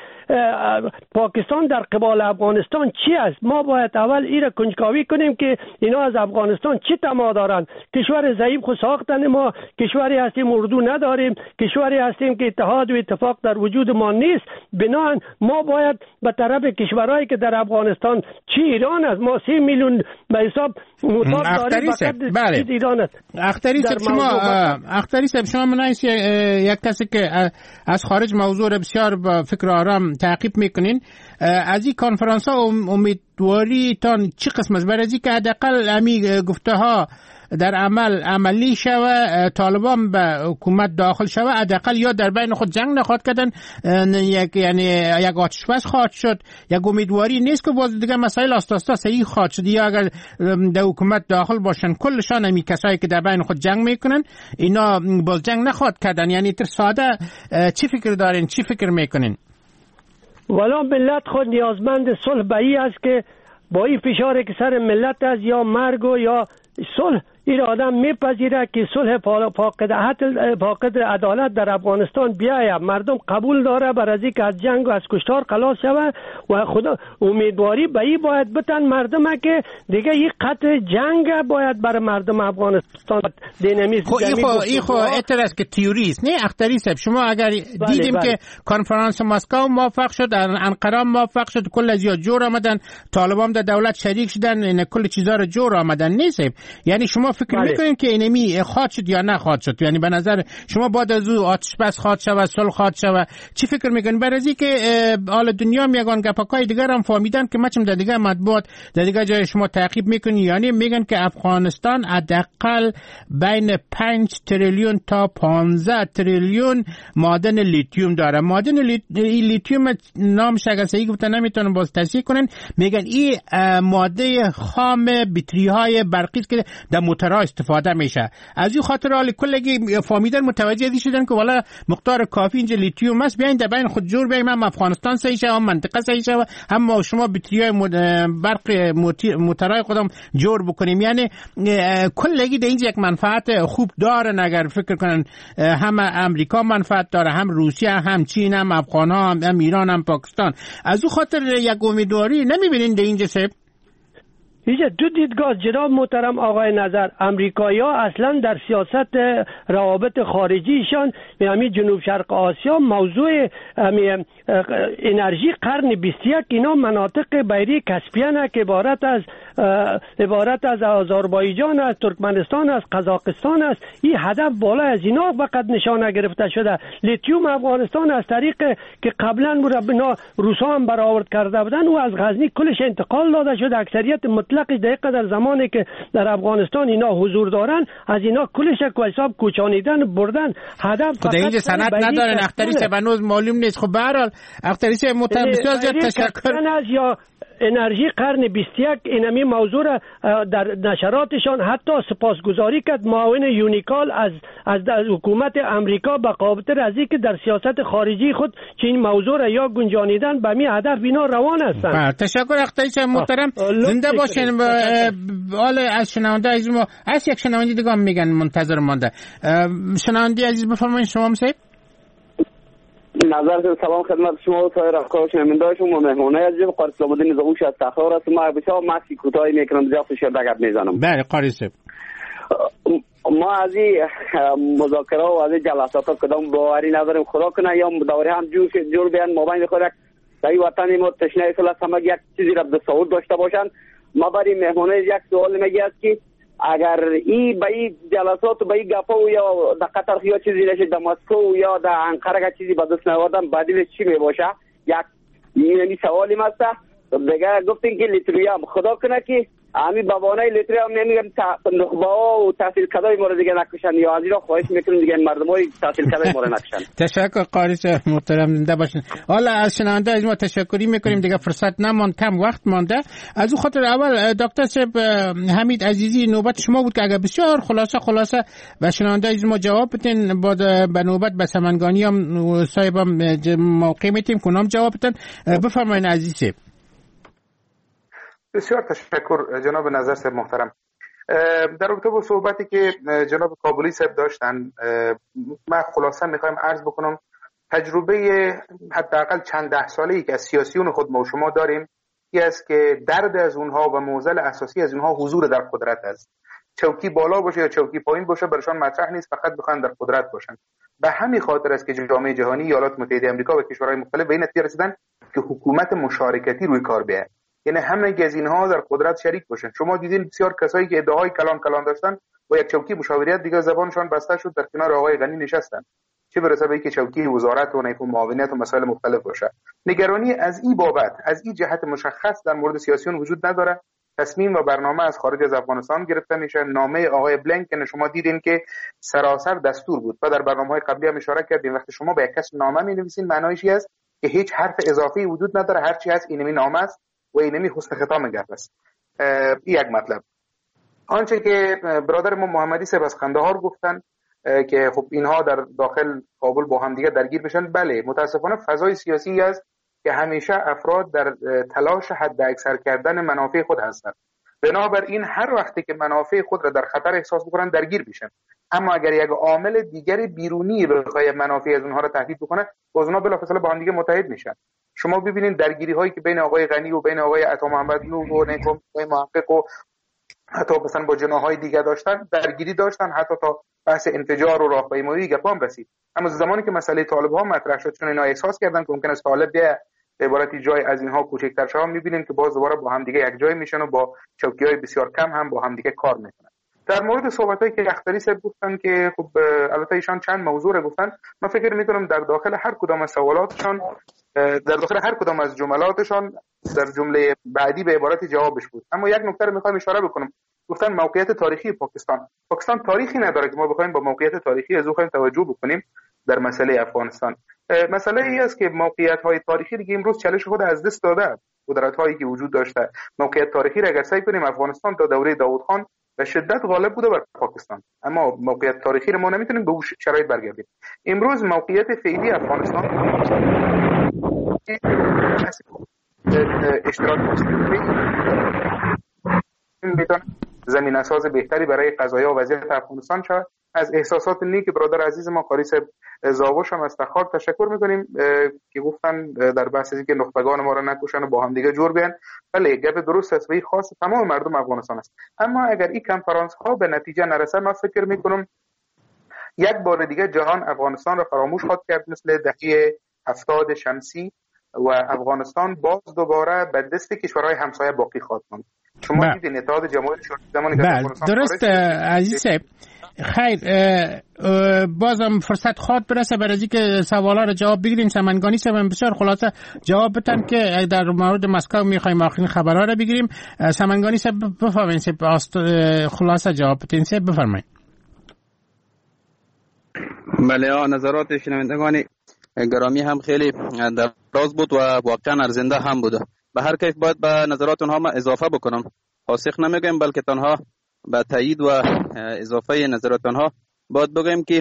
پاکستان در قبال افغانستان چی است، ما باید اول این را کنجکاوی کنیم که اینا از افغانستان چی طمع دارن. کشور ضعیف خود ساختن، ما کشوری هستیم اردو نداریم، کشوری هستیم که اتحاد و اتفاق در وجود ما نیست. بنابراین ما باید به طرف کشورهایی که در افغانستان چی ایران است، ما سی میلیون به حساب مطاب داریم فقط بله. ایران است. اختری صاحب شما اختری صاحب شما منایس یک کسی که از خارج موضوع را بسیار با فکر آرام تعقیب میکنین، از این کنفرانس ها امیدواری تان چی قسم است؟ برای اینکه حداقل امی گفته ها در عمل عملی شوه، طالبان به حکومت داخل شوه، حداقل یا در بین خود جنگ نخواهد کردن، یک یعنی یک آتش بس خواهد شد. یک امیدواری نیست که باز دیگه مسائل آستاستا صحیح خواهد شد، یا اگر در حکومت داخل باشن کلشان همی کسایی که در بین خود جنگ میکنن اینا باز جنگ نخواهد کردن. یعنی تر ساده چی فکر دارین، چی فکر میکنین؟ والا ملت خود نیازمند صلح بایی است که با این فشاری که سر ملت است یا مرگ و یا صلح، این آدم میپذیره که صلح فاقد عدل فاقد عدالت در افغانستان بیاید. مردم قبول داره برای اینکه از جنگ و از کشتار خلاص شود و خدا امیدواری به این باید بتن مردم که دیگه این قطع جنگ باید برای مردم افغانستان دینامیسم. خب این خو این خو اعتراض که تئوریست نه اختری صاحب. شما اگر دیدیم بله بله. که کنفرانس مسکو موفق شد، انقره موفق شد، کل از جور آمدن، طالبان در دولت شریک شدن، این کل چیزا رو جور آمدن نیست. یعنی شما فکر بله. میکنین که اینمی خواهد شد یا نخواهد شد؟ یعنی به نظر شما بعد از او آتش بس خواهد شود، صلح خواهد شود، چی فکر میکنین؟ برای اینکه حال دنیا میگن گپاکای دیگر هم فهمیدن که مچم در دیگه مطبوعات در دیگه جای شما تعقیب میکنین، یعنی میگن که افغانستان حداقل بین پنج تریلیون تا پانزده تریلیون معدن لیتیوم داره. معدن لیتیوم نامش اگر صحیح گفتن نمیتونن باز تصحیح کنن، میگن این ماده خام بطری های برقی که در موتورها استفاده میشه. از این خاطر حال کلگی فهمیدن متوجه شدن که والا مقدار کافی اینجا لیتیوم است، بیاین در بین خود جور بیایم، هم افغانستان صحیح شه، هم منطقه صحیح شه، هم شما بطری های برق موتورهای خودم جور بکنیم. یعنی کلگی در اینجا یک منفعت خوب دارن اگر فکر کنن. هم امریکا منفعت داره، هم روسیه، هم چین، هم افغان ها، هم ایران، هم پاکستان. از اون خاطر یک امیدواری نمیبینین در اینجا سب؟ اینجا دو دیدگاه جناب محترم آقای نظر. امریکایی‌ها اصلا در سیاست روابط خارجیشان همین جنوب شرق آسیا موضوع انرژی قرن بیست و یک اینا مناطق بحری کاسپین که عبارت از عبارت از آذربایجان است، ترکمنستان است، قزاقستان است، این هدف بالا از اینا فقط نشانه گرفته شده. لیتیوم افغانستان از طریق که قبلا مربنا روسا هم برآورد کرده بودن و از غزنی کلش انتقال داده شده. اکثریت مطلقش دقیقه در زمانی که در افغانستان اینا حضور دارن از اینا کلش کو حساب کوچانیدن بردن. هدف فقط اینجا سند ندارن. اختریش بنوز معلوم نیست. خب به هر حال اختریش محترم بسیار زیاد تشکر. یا انرژی قرن بیست و یک اینمی موضوع را در نشراتشان حتی سپاسگزاری کرد معاون یونیکال از از حکومت امریکا به خاطر از اینکه در سیاست خارجی خود چین موضوع را یا گنجانیدن به می هدف اینا روان هستند. تشکر اختریش محترم. زنده باشین. حال از شنونده عزیز ما از یک شنونده دیگه میگن منتظر مانده. شنونده عزیز بفرمایید شما مصیب. نظر سلام خدمت شما و سایر افکار شنونده شما مهمانای عزیز قاری اسلام الدین زغوش از تخار است. ما بسیار مسی کوتاهی میکنم زیاد فشار دگت میزنم. بله قاری صاحب. ما از این مذاکره و از این جلسات کدام باوری نداریم. خدا کنه یا دوره هم جور جور بیان مابین خود در این وطن ما تشنه اصلا همه یک چیزی را به تصور داشته باشن. ما برای مهمانای یک سوال میگه است که اگر این به این جلسات و به این گپا و یا در قطر یا چیزی نشه در مسکو یا در انقره چیزی به دست نیاوردن بدیلش چی می باشه؟ یک این سوالی هست. دیگه گفتین که لیتریا خدا کنه که همین بابانای لیتریا هم نمیگن نخبه ها و تحصیل کدای ما رو دیگه نکشن یا از این را خواهش میکنیم دیگه مردم های تحصیل کدای ما رو نکشن. تشکر قاری صاحب محترم زنده باشین. حالا از شنونده از ما تشکری میکنیم دیگه فرصت نماند کم وقت مانده. از اون خاطر اول دکتر صاحب حمید عزیزی نوبت شما بود که اگر بسیار خلاصه خلاصه و شنونده از ما جواب بدین بعد به نوبت به سمنگانی هم صاحب هم موقع میتیم کنم جواب بدن. بفرمایید عزیز. بسیار تشکر جناب نظر صاحب محترم. در رابطه با صحبتی که جناب کابلی صاحب داشتن من خلاصا میخوایم عرض بکنم تجربه حداقل چند ده ساله‌ای که از سیاسیون خود ما و شما داریم این است که درد از اونها و معضل اساسی از اونها حضور در قدرت است. چوکی بالا باشه یا چوکی پایین باشه برشان مطرح نیست، فقط بخوان در قدرت باشن. به همین خاطر است که جامعه جهانی، ایالات متحده آمریکا و کشورهای مختلف به این نتیجه رسیدن که حکومت مشارکتی روی کار بیاید. یعنی همه گزینه‌ها در قدرت شریک باشن. شما دیدین بسیار کسایی که ادعای کلان کلان داشتن با یک چوکی مشاوریت دیگه زبانشان بسته شد در کنار آقای غنی نشستن. چه برسه به اینکه چوکی وزارت و نیفو معاونت و مسائل مختلف باشه. نگرانی از این بابت از این جهت مشخص در مورد سیاسیون وجود نداره. تصمیم و برنامه از خارج از افغانستان گرفته میشه. نامه آقای بلینکن شما دیدین که سراسر دستور بود و در برنامه‌های قبلی هم اشاره کردیم وقتی شما به یک کس نامه می‌نویسین معنیش این است که هیچ حرف اضافی وجود نداره، هر چی هست اینمی نامه است و اینمی حسن ختام گپ است. این یک مطلب. آنچه که برادر ما محمدی صاحب از قندهار گفتن که خب اینها در داخل کابل با هم دیگه درگیر بشن، بله متاسفانه فضای سیاسی است که همیشه افراد در تلاش حد اکثر کردن منافع خود هستند. بنابراین هر وقتی که منافع خود را در خطر احساس بکنن درگیر میشن. اما اگر یک عامل دیگری بیرونی بخواد منافع از اونها را تهدید بکنه، باز اونها بلافاصله با هم دیگه متحد میشن. شما ببینید درگیری هایی که بین آقای غنی و بین آقای عطا محمد نور و نیکم محقق و حتی مثلا با جناح‌های دیگه داشتن، درگیری داشتن، حتی تا بحث انفجار و راهپیمایی گپام رسید. اما زمانی که مسئله طالب‌ها مطرح شد، چون اینا احساس کردن که ممکن است طالب به عبارتی جای از اینها کوچکتر شه، می‌بینیم که باز دوباره با هم دیگه یک جای میشن و با چوکی‌های بسیار کم هم با هم دیگه کار میکنن. در مورد صحبتایی که اختری صاحب گفتن که خب البته ایشان چند موضوع رو گفتن، من فکر می‌کنم در داخل هر کدام از سوالاتشان، در داخل هر کدام از جملاتشان در جمله بعدی به عبارتی جوابش بود. اما یک نکته رو می‌خوام اشاره بکنم. گفتن موقعیت تاریخی پاکستان. پاکستان تاریخی نداره که ما بخوایم با موقعیت تاریخی از او بخوایم توجه بکنیم در مسئله افغانستان. مسئله ای است که موقعیت‌های تاریخی دیگه امروز چالش خود از دست داده. قدرت‌هایی که وجود داشته، موقعیت تاریخی را اگر سعی کنیم افغانستان تا دوره داوود خان به شدت غالب بوده بر پاکستان، اما موقعیت تاریخی رو ما نمیتونیم به اون شرایط برگردیم. امروز موقعیت فعلی افغانستان اشتراک میتونه زمین اساس بهتری برای قضایا و وضعیت افغانستان شود. از احساسات نیک برادر عزیز ما قاری صاحب زاوش هم از تخار تشکر میکنیم که گفتن در بحث اینکه نخبگان ما را نکشن و با هم دیگه جور بیان. بله گپ درست است و این خاص تمام مردم افغانستان است. اما اگر این کنفرانس ها به نتیجه نرسه، من فکر میکنم یک بار دیگه جهان افغانستان را فراموش خواهد کرد مثل دهه هفتاد شمسی و افغانستان باز دوباره به دست کشورهای همسایه باقی خواهد ماند. شما دیدین اتحاد جماهیر شوروی زمانی که افغانستان درست عزیز صاحب. خیر بازم فرصت خواد برسه برای اینکه سوالا رو جواب بگیریم. سمنگانی صاحب بسیار خلاصه جواب بدن که در مورد مسکو میخوایم آخرین خبرها رو بگیریم. سمنگانی صاحب بفرمایید، خلاصه جواب بدین صاحب بفرمایید. بله نظرات شنوندگان گرامی هم خیلی دراز بود و واقعا ارزنده هم بود. به هر کیف باید به نظرات اونها ما اضافه بکنم. حاسخ نمیگم بلکه تنها به تایید و اضافه نظرات اونها باید بگم که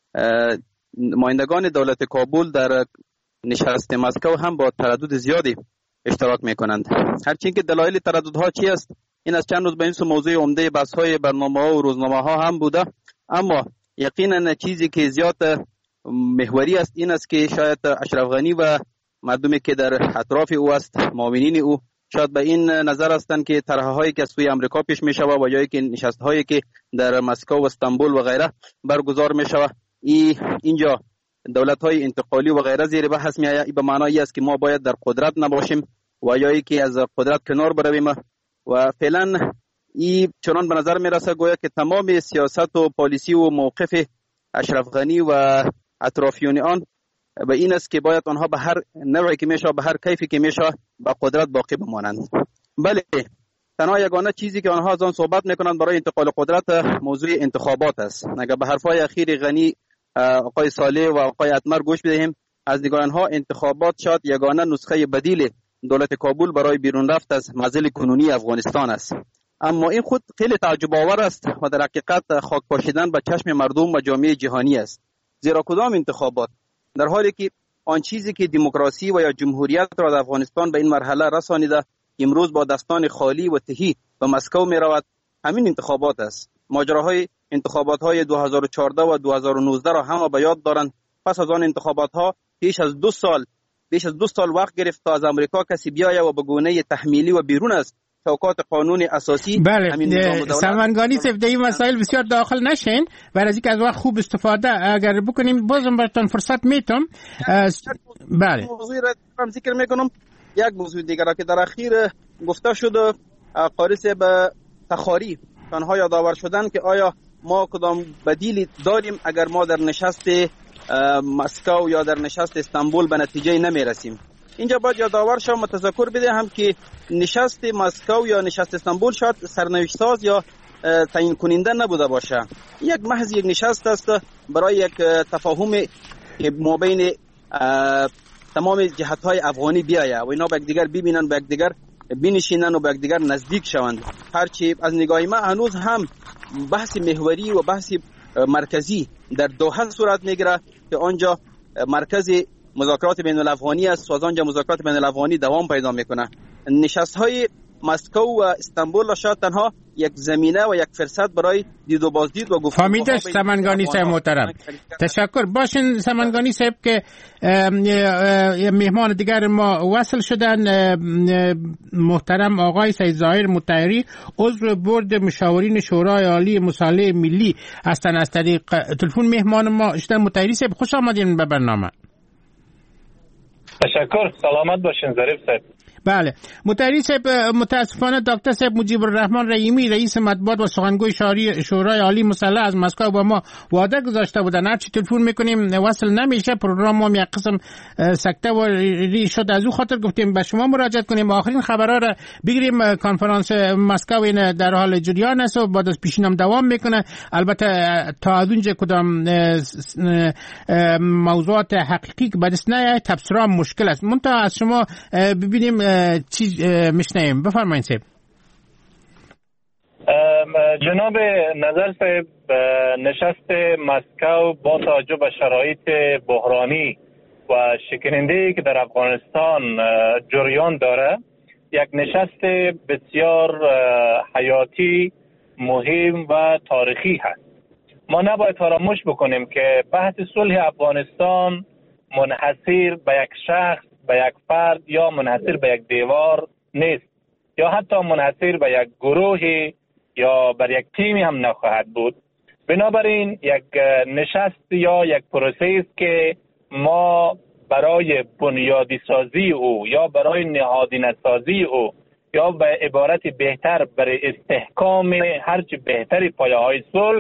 نمایندگان دولت کابل در نشست مسکو هم با تردد زیادی اشتراک میکنند. هرچند که دلایل ترددها چی است این از چند روز به این موضوع عمده بحث های برنامه‌ها و روزنامه‌ها هم بوده، اما یقینا چیزی که زیاد محوری است این است که شاید اشرف غنی و مردمی که در اطراف او است، معاونین او، شاید به این نظر هستند که طرح‌هایی که از سوی آمریکا پیش می‌شود و جایی که نشست‌هایی که در مسکو و استانبول و غیره برگزار می‌شود ای اینجا دولت‌های انتقالی و غیره زیر بحث می‌آید، به معنای است که ما باید در قدرت نباشیم و جایی که از قدرت کنار برویم و فعلا ای چنان به نظر می‌رسد گویا که تمام سیاست و پالیسی و موقف اشرف غنی و اطرافیان آن به این است که باید آنها به هر نوعی که میشه، به هر کیفی که میشه با قدرت باقی بمانند. بله تنها یگانه چیزی که آنها از آن صحبت میکنند برای انتقال قدرت موضوع انتخابات است. اگر به حرفای اخیر غنی، آقای صالح و آقای اتمر گوش بدهیم، از دیگر آنها انتخابات شاید یگانه نسخه بدیل دولت کابل برای بیرون رفت از معضل کنونی افغانستان است. اما این خود خیلی تعجب آور است و در حقیقت خاک پاشیدن به چشم مردم و جامعه جهانی است. زیرا کدام انتخابات؟ در حالی که آن چیزی که دموکراسی و یا جمهوریت را در افغانستان به این مرحله رسانیده امروز با دستان خالی و تهی به مسکو می رود همین انتخابات است. ماجراهای انتخابات های دو هزار و چهارده و دو هزار و نوزده را همه به یاد دارند. پس از آن انتخابات ها پیش از دو سال بیش از دو سال وقت گرفت تا از امریکا کسی بیاید و به گونه تحمیلی و بیرون از چوکات قانون اساسی. بله سمنگانی صاحب این مسائل بسیار داخل نشین برای اینکه از وقت خوب استفاده اگر بکنیم بازم براتون فرصت میتم. بله موضوعی را هم ذکر میکنم. یک موضوع دیگر را که در اخیر گفته شد قاری صاحب تخاری تنها یادآور شدن که آیا ما کدام بدیلی داریم اگر ما در نشست مسکو یا در نشست استانبول به نتیجه نمیرسیم. اینجا باید یادآور شم و تذکر بدهم که نشست مسکو یا نشست استانبول شاید سرنوشت ساز یا تعیین کننده نبوده باشه. یک محض یک نشست است برای یک تفاهم ما بین تمام جهت‌های افغانی بیاید و اینا به یک دیگر ببینن، به یک دیگر بنشینن و به یک دیگر نزدیک شوند. هرچی از نگاه ما هنوز هم بحث محوری و بحث مرکزی در دوحه صورت میگیره که آنجا مرکز مذاکرات بین الافغانی است و از آنجا مذاکرات بین الافغانی دوام پیدا میکنه. نشست های مسکو و استانبول را شاید تنها یک زمینه و یک فرصت برای دید و بازدید و گفتگو فهمیدش. سمنگانی صاحب محترم تشکر. باشین سمنگانی صاحب که مهمان دیگر ما وصل شدن. محترم آقای سید ظاهر مطهری عضو بورد مشاورین شورای عالی مصالحه ملی هستند از طریق تلفن مهمان ما شدن. مطهری صاحب خوش آمدین به برنامه. تشکر. سلامت باشین ظریف صاحب. بله مطهری صاحب متاسفانه دکتر صاحب مجیب الرحمن رحیمی رئیس مطبوعات و سخنگوی شورای عالی مسلح از مسکو با ما وعده گذاشته بودن هرچی تلفن میکنیم وصل نمیشه. پروگرام ما یک قسم سکته و ری شد، از او خاطر گفتیم به شما مراجعه کنیم آخرین خبرها را بگیریم. کنفرانس مسکو این در حال جریان است و بعد از پیشینم دوام میکنه. البته تا اونجا کدام موضوعات حقیقی که به دست نیاید تفسیر مشکل است. منتها از شما ببینیم چی میشنیم. بفرمایید صاحب. جناب نظر صاحب نشست مسکو با توجه به شرایط بحرانی و شکننده‌ای که در افغانستان جریان داره یک نشست بسیار حیاتی مهم و تاریخی هست. ما نباید فراموش بکنیم که بحث صلح افغانستان منحصر به یک شخص، به یک فرد یا منحصر به یک دیوار نیست، یا حتی منحصر به یک گروه یا بر یک تیمی هم نخواهد بود. بنابراین یک نشست یا یک پروسه است که ما برای بنیادی سازی او یا برای نهادینه سازی او یا به عبارت بهتر برای استحکام هرچه بهتری پایه های صلح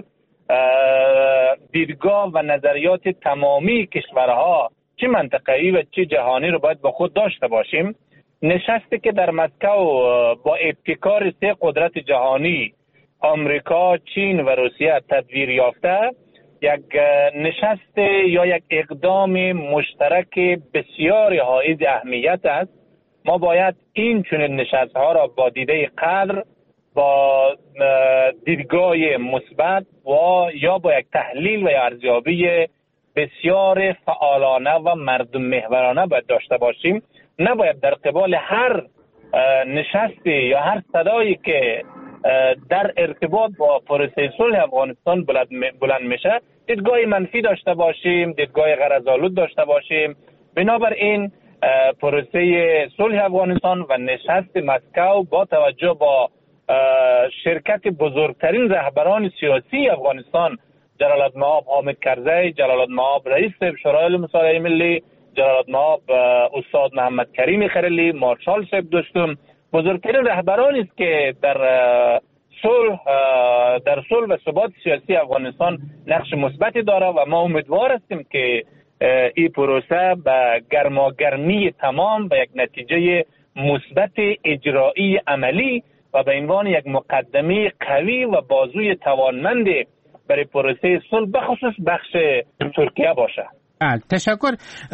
دیدگاه و نظریات تمامی کشورها چه منطقه‌ای و چه جهانی رو باید با خود داشته باشیم. نشستی که در مسکو با ابتکار سه قدرت جهانی آمریکا، چین و روسیه تدویر یافته، یک نشست یا یک اقدام مشترک بسیار حائز اهمیت است. ما باید این چنین نشست‌ها را با دیده قدر، با دیدگاه مثبت و یا با یک تحلیل و ارزیابی بسیار فعالانه و مردم محورانه باید داشته باشیم. نباید در قبال هر نشستی یا هر صدایی که در ارتباط با پروسه صلح افغانستان بلند میشه دیدگاه منفی داشته باشیم، دیدگاه غرض‌آلود داشته باشیم. بنابراین پروسه صلح افغانستان و نشست مسکو با توجه با شرکت بزرگترین رهبران سیاسی افغانستان، جلالتمآب حامد کرزی، جلالتمآب رئیس شورای مصالحه ملی، جلالتمآب استاد محمد کریم خلیلی، مارشال صاحب دوستم، بزرگترین رهبرانی است که در صلح در صلح و ثبات سیاسی افغانستان نقش مثبتی داره و ما امیدوار هستیم که این پروسه به گرماگرمی تمام به یک نتیجه مثبت اجرایی عملی و به عنوان یک مقدمه قوی و بازوی توانمند برای پروسه صلح بخصوص بخش ترکیه باشه. تشکر.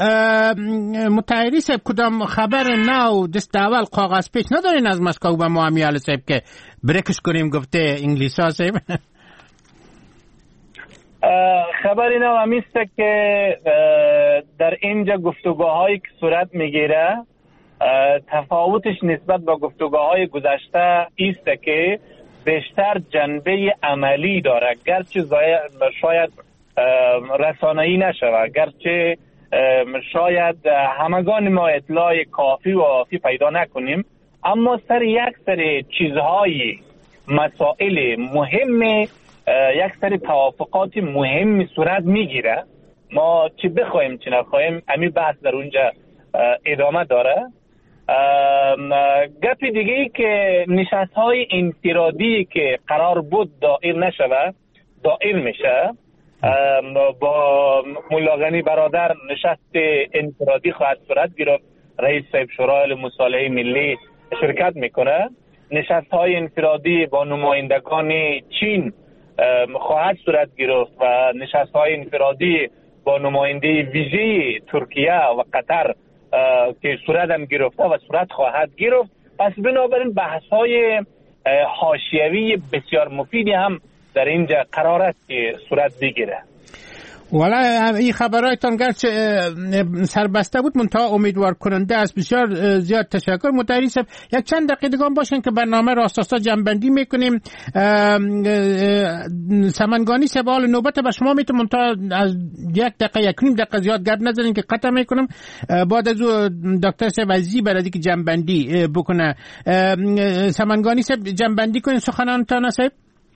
متحری صاحب کدام خبر نو دست اول کاغذ پیچ ندارین از مسکو به معامیال صاحب که بریکش کنیم گفته انگلیسا صاحب؟ خبری نو همیسته که در اینجا گفتگوه هایی که صورت میگیره تفاوتش نسبت با گفتگوه های گذشته ایسته که بیشتر جنبه عملی داره، گرچه شاید رسانه‌ای نشوه، گرچه شاید همگان ما اطلاع کافی و وافی پیدا نکنیم، اما سر یک سری چیزهای مسائل مهم، یک سری توافقات مهم صورت میگیره. ما چی بخوایم چی نخوایم همین بحث در اونجا ادامه داره. گپی دیگه ای که نشست های انفرادی که قرار بود دایر نشوه دایر میشه. با مولا غنی برادر نشست انفرادی خواهد صورت گرفت، رئیس صاحب شورای مصالحه ملی شرکت میکنه. نشست های انفرادی با نمایندگان چین خواهد صورت گرفت و نشست های انفرادی با نماینده ویژه ترکیه و قطر که صورت هم گرفته و صورت خواهد گرفت. پس بنابراین بحث های حاشیوی بسیار مفیدی هم در اینجا قرار است که صورت بگیره. والا این خبرایتان گرچه سربسته بود منتها امیدوار کننده است. بسیار زیاد تشکر متحری صاحب. یک چند دقیقه دیگه باشین که برنامه را اساسا جنبندی میکنیم. سمنگانی صاحب حال نوبت به شما میتونم منتها از یک دقیقه یک نیم دقیقه زیاد گپ نزنین که قطع میکنم. بعد از او دکتر صاحب عزیزی برای که جنبندی بکنه. سمنگانی صاحب جنبندی کنین سخنانتان صاحب.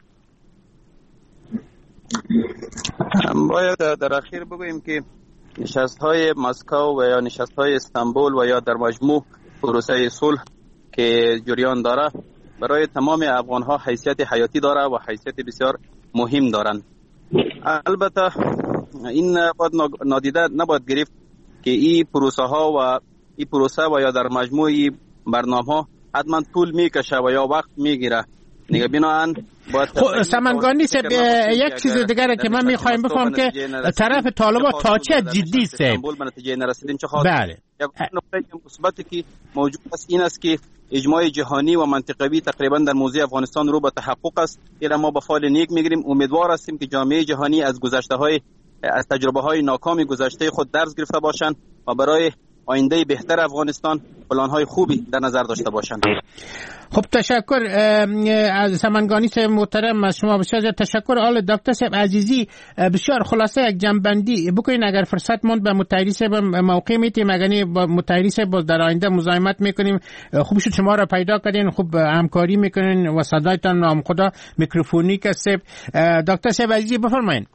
باید در اخیر بگوییم که نشست های مسکو و یا نشست های استانبول و یا در مجموع پروسه صلح که جریان داره برای تمام افغان ها حیثیت حیاتی داره و حیثیت بسیار مهم دارن. البته این باید نادیده نباید گرفت که این پروسه ها و این پروسه و یا در مجموع برنامه ها حتما طول میکشه و یا وقت میگیره. نگه بینان خب سمنگانی صاحب یک چیز دیگه که من میخوایم بفهم که طرف طالبان تا چه جدی است. بله. یک نکته مثبتی که موجود است این است که اجماع جهانی و منطقوی تقریبا در موضوع افغانستان رو به تحقق است. اینا ما به فال نیک میگیریم. امیدوار هستیم که جامعه جهانی از گذشته های از تجربه های ناکام گذشته خود درس گرفته باشند و برای آینده بهتر افغانستان پلان‌های خوبی در نظر داشته باشند. خب تشکر از سمنگانی صاحب محترم، از شما بسیار زیاد تشکر. آل دکتر صاحب عزیزی بسیار خلاصه یک جنبندی بکنین اگر فرصت موند به متحری صاحب موقع میتیم، اگر با متحری صاحب در آینده مزاحمت میکنیم. خوب شد شما را پیدا کردین، خوب همکاری میکنین و صدایتان نام خدا میکروفونیک است. دکتر صاحب عزیزی بفرمایید.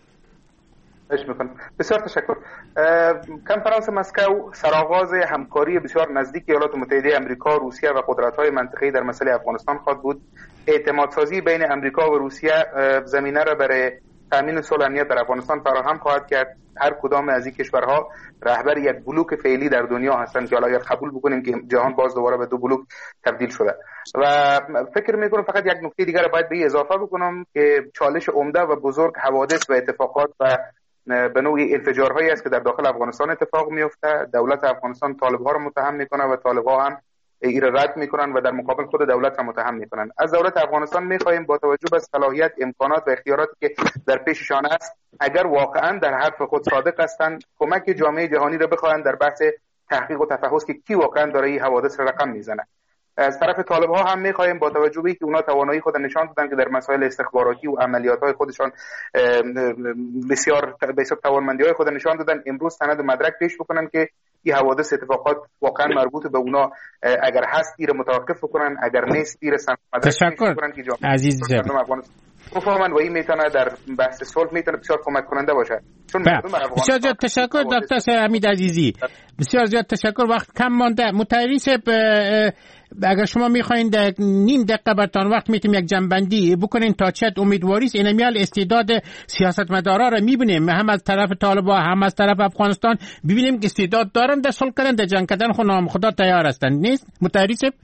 بسیار تشکر. کنفرانس مسکو سرآغاز همکاری بسیار نزدیک ایالات متحده آمریکا، روسیه و قدرت‌های منطقه‌ای در مسئله افغانستان خواهد بود. اعتمادسازی بین آمریکا و روسیه زمینه را برای تامین صلح امنیت در افغانستان فراهم خواهد کرد. هر کدام از این کشورها رهبر یک بلوک فعلی در دنیا هستند که حالا اگر قبول بکنیم که جهان باز دوباره به دو بلوک تبدیل شده. و فکر می‌کنم فقط یک نکته دیگر باید به اضافه بکنم که چالش عمده و بزرگ حوادث و اتفاقات و به نوعی انفجارهایی است که در داخل افغانستان اتفاق میفته. دولت افغانستان طالب‌ها را متهم میکنه و طالب‌ها هم ایره رد میکنن و در مقابل خود دولت را متهم میکنن. از دولت افغانستان میخواهیم با توجه به صلاحیت، امکانات و اختیاراتی که در پیششان است، اگر واقعا در حرف خود صادق هستند، کمک جامعه جهانی را بخواهند در بحث تحقیق و تفحص که کی واقعا داره این حوادث را رقم میزنه. از طرف طالب‌ها هم می‌خوایم با توجه به اینکه اونا توانایی خود نشان دادن که در مسائل استخباراتی و عملیات‌های خودشان بسیار بسیار توانمندی‌های خود نشان دادن، امروز سند و مدرک پیش بکنن که این حوادث اتفاقات واقعا مربوط به اونا اگر هست تیر متوقف بکنن، اگر نیست تیر سند مدرک بکنن که جامعه عزیز بفهمن و این میتونه در بحث صلح میتونه بسیار کمک کننده باشه. چون بسیار زیاد تشکر دکتر حمید عزیزی، بسیار زیاد تشکر. وقت کم مانده. متحری صاحب اگر شما میخواین در نیم دقیقه برتان وقت میتیم یک جنبندی بکنین تا چت امیدواری است این میال استعداد سیاستمدارا را میبینیم هم از طرف طالبان هم از طرف افغانستان، ببینیم که استعداد دارن در صلح کردن، در جنگ کردن خود نام خدا تیار هستن. نیست متحری صاحب؟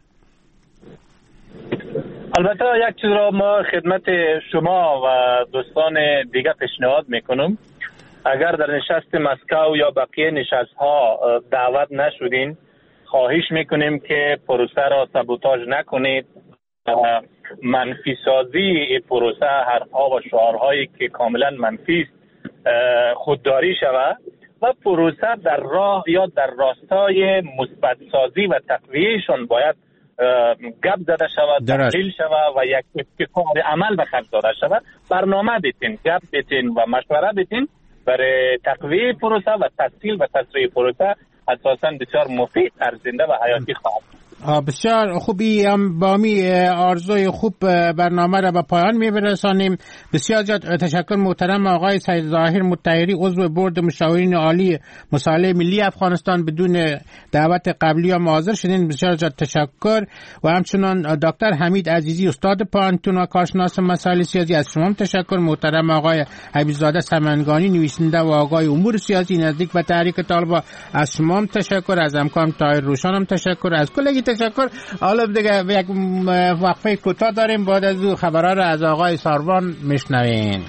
البته یک چیز را ما خدمت شما و دوستان دیگه پیشنهاد میکنم، اگر در نشست مسکو یا بقیه نشست ها دعوت نشدین، خواهش میکنیم که پروسه را سابوتاژ نکنید، منفی سازی پروسه، حرفها و شعارهایی که کاملا منفی است خودداری شود و پروسه در راه یا در راستای مثبت سازی و تقویهشان باید گپ زده شود، تحلیل شود و یک ابتکار عمل به خرج داده شود. برنامه بیتین، گپ بیتین و مشوره بیتین برای تقویه پروسه و تسهیل و تسریع پروسه، اساساً بسیار مفید، ارزنده و حیاتی خواهد. بسیار خوبی. هم با می آرزوی خوب برنامه را به پایان می برسانیم. بسیار زیاد تشکر محترم آقای سید ظاهر مطهری، عضو بورد مشاورین عالی مصالح ملی افغانستان، بدون دعوت قبلی هم حاضر شدین. بسیار زیاد تشکر. و همچنان دکتر حمید عزیزی، استاد پانتون و کارشناس مسائل سیاسی، از شما تشکر. محترم آقای حبیبزاده سمنگانی، نویسنده و آقای امور سیاسی نزدیک به تحریک طالبان، از شما تشکر. از همکارم طاهر روشن هم تشکر. از کلگی تشکر. حالا دیگه یک وقفه کوتاه داریم، بعد از او خبرها را از آقای ساروان میشنوین.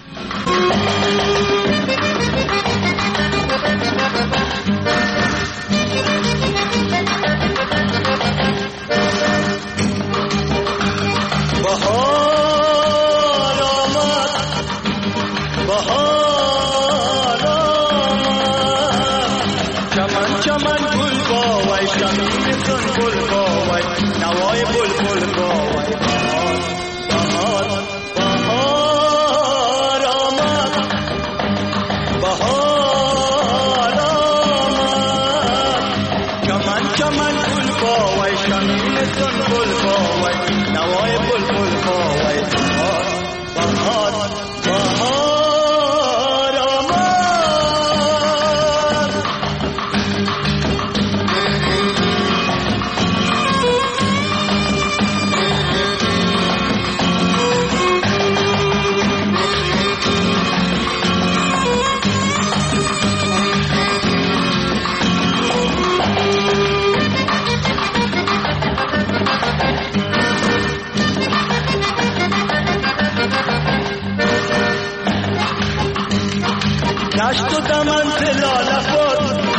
بهار آمد، بهار آمد، چمن چمن گل باوی، شمیم سن گل باوی، نوای بلبل باوی. بهار بهار آمد، بهار آمد، چمن چمن گل باوی، شمیم سن گل باوی، نوای بلبل باوی. بهار بهار بهار آمد. دشت و دمن تلاله خود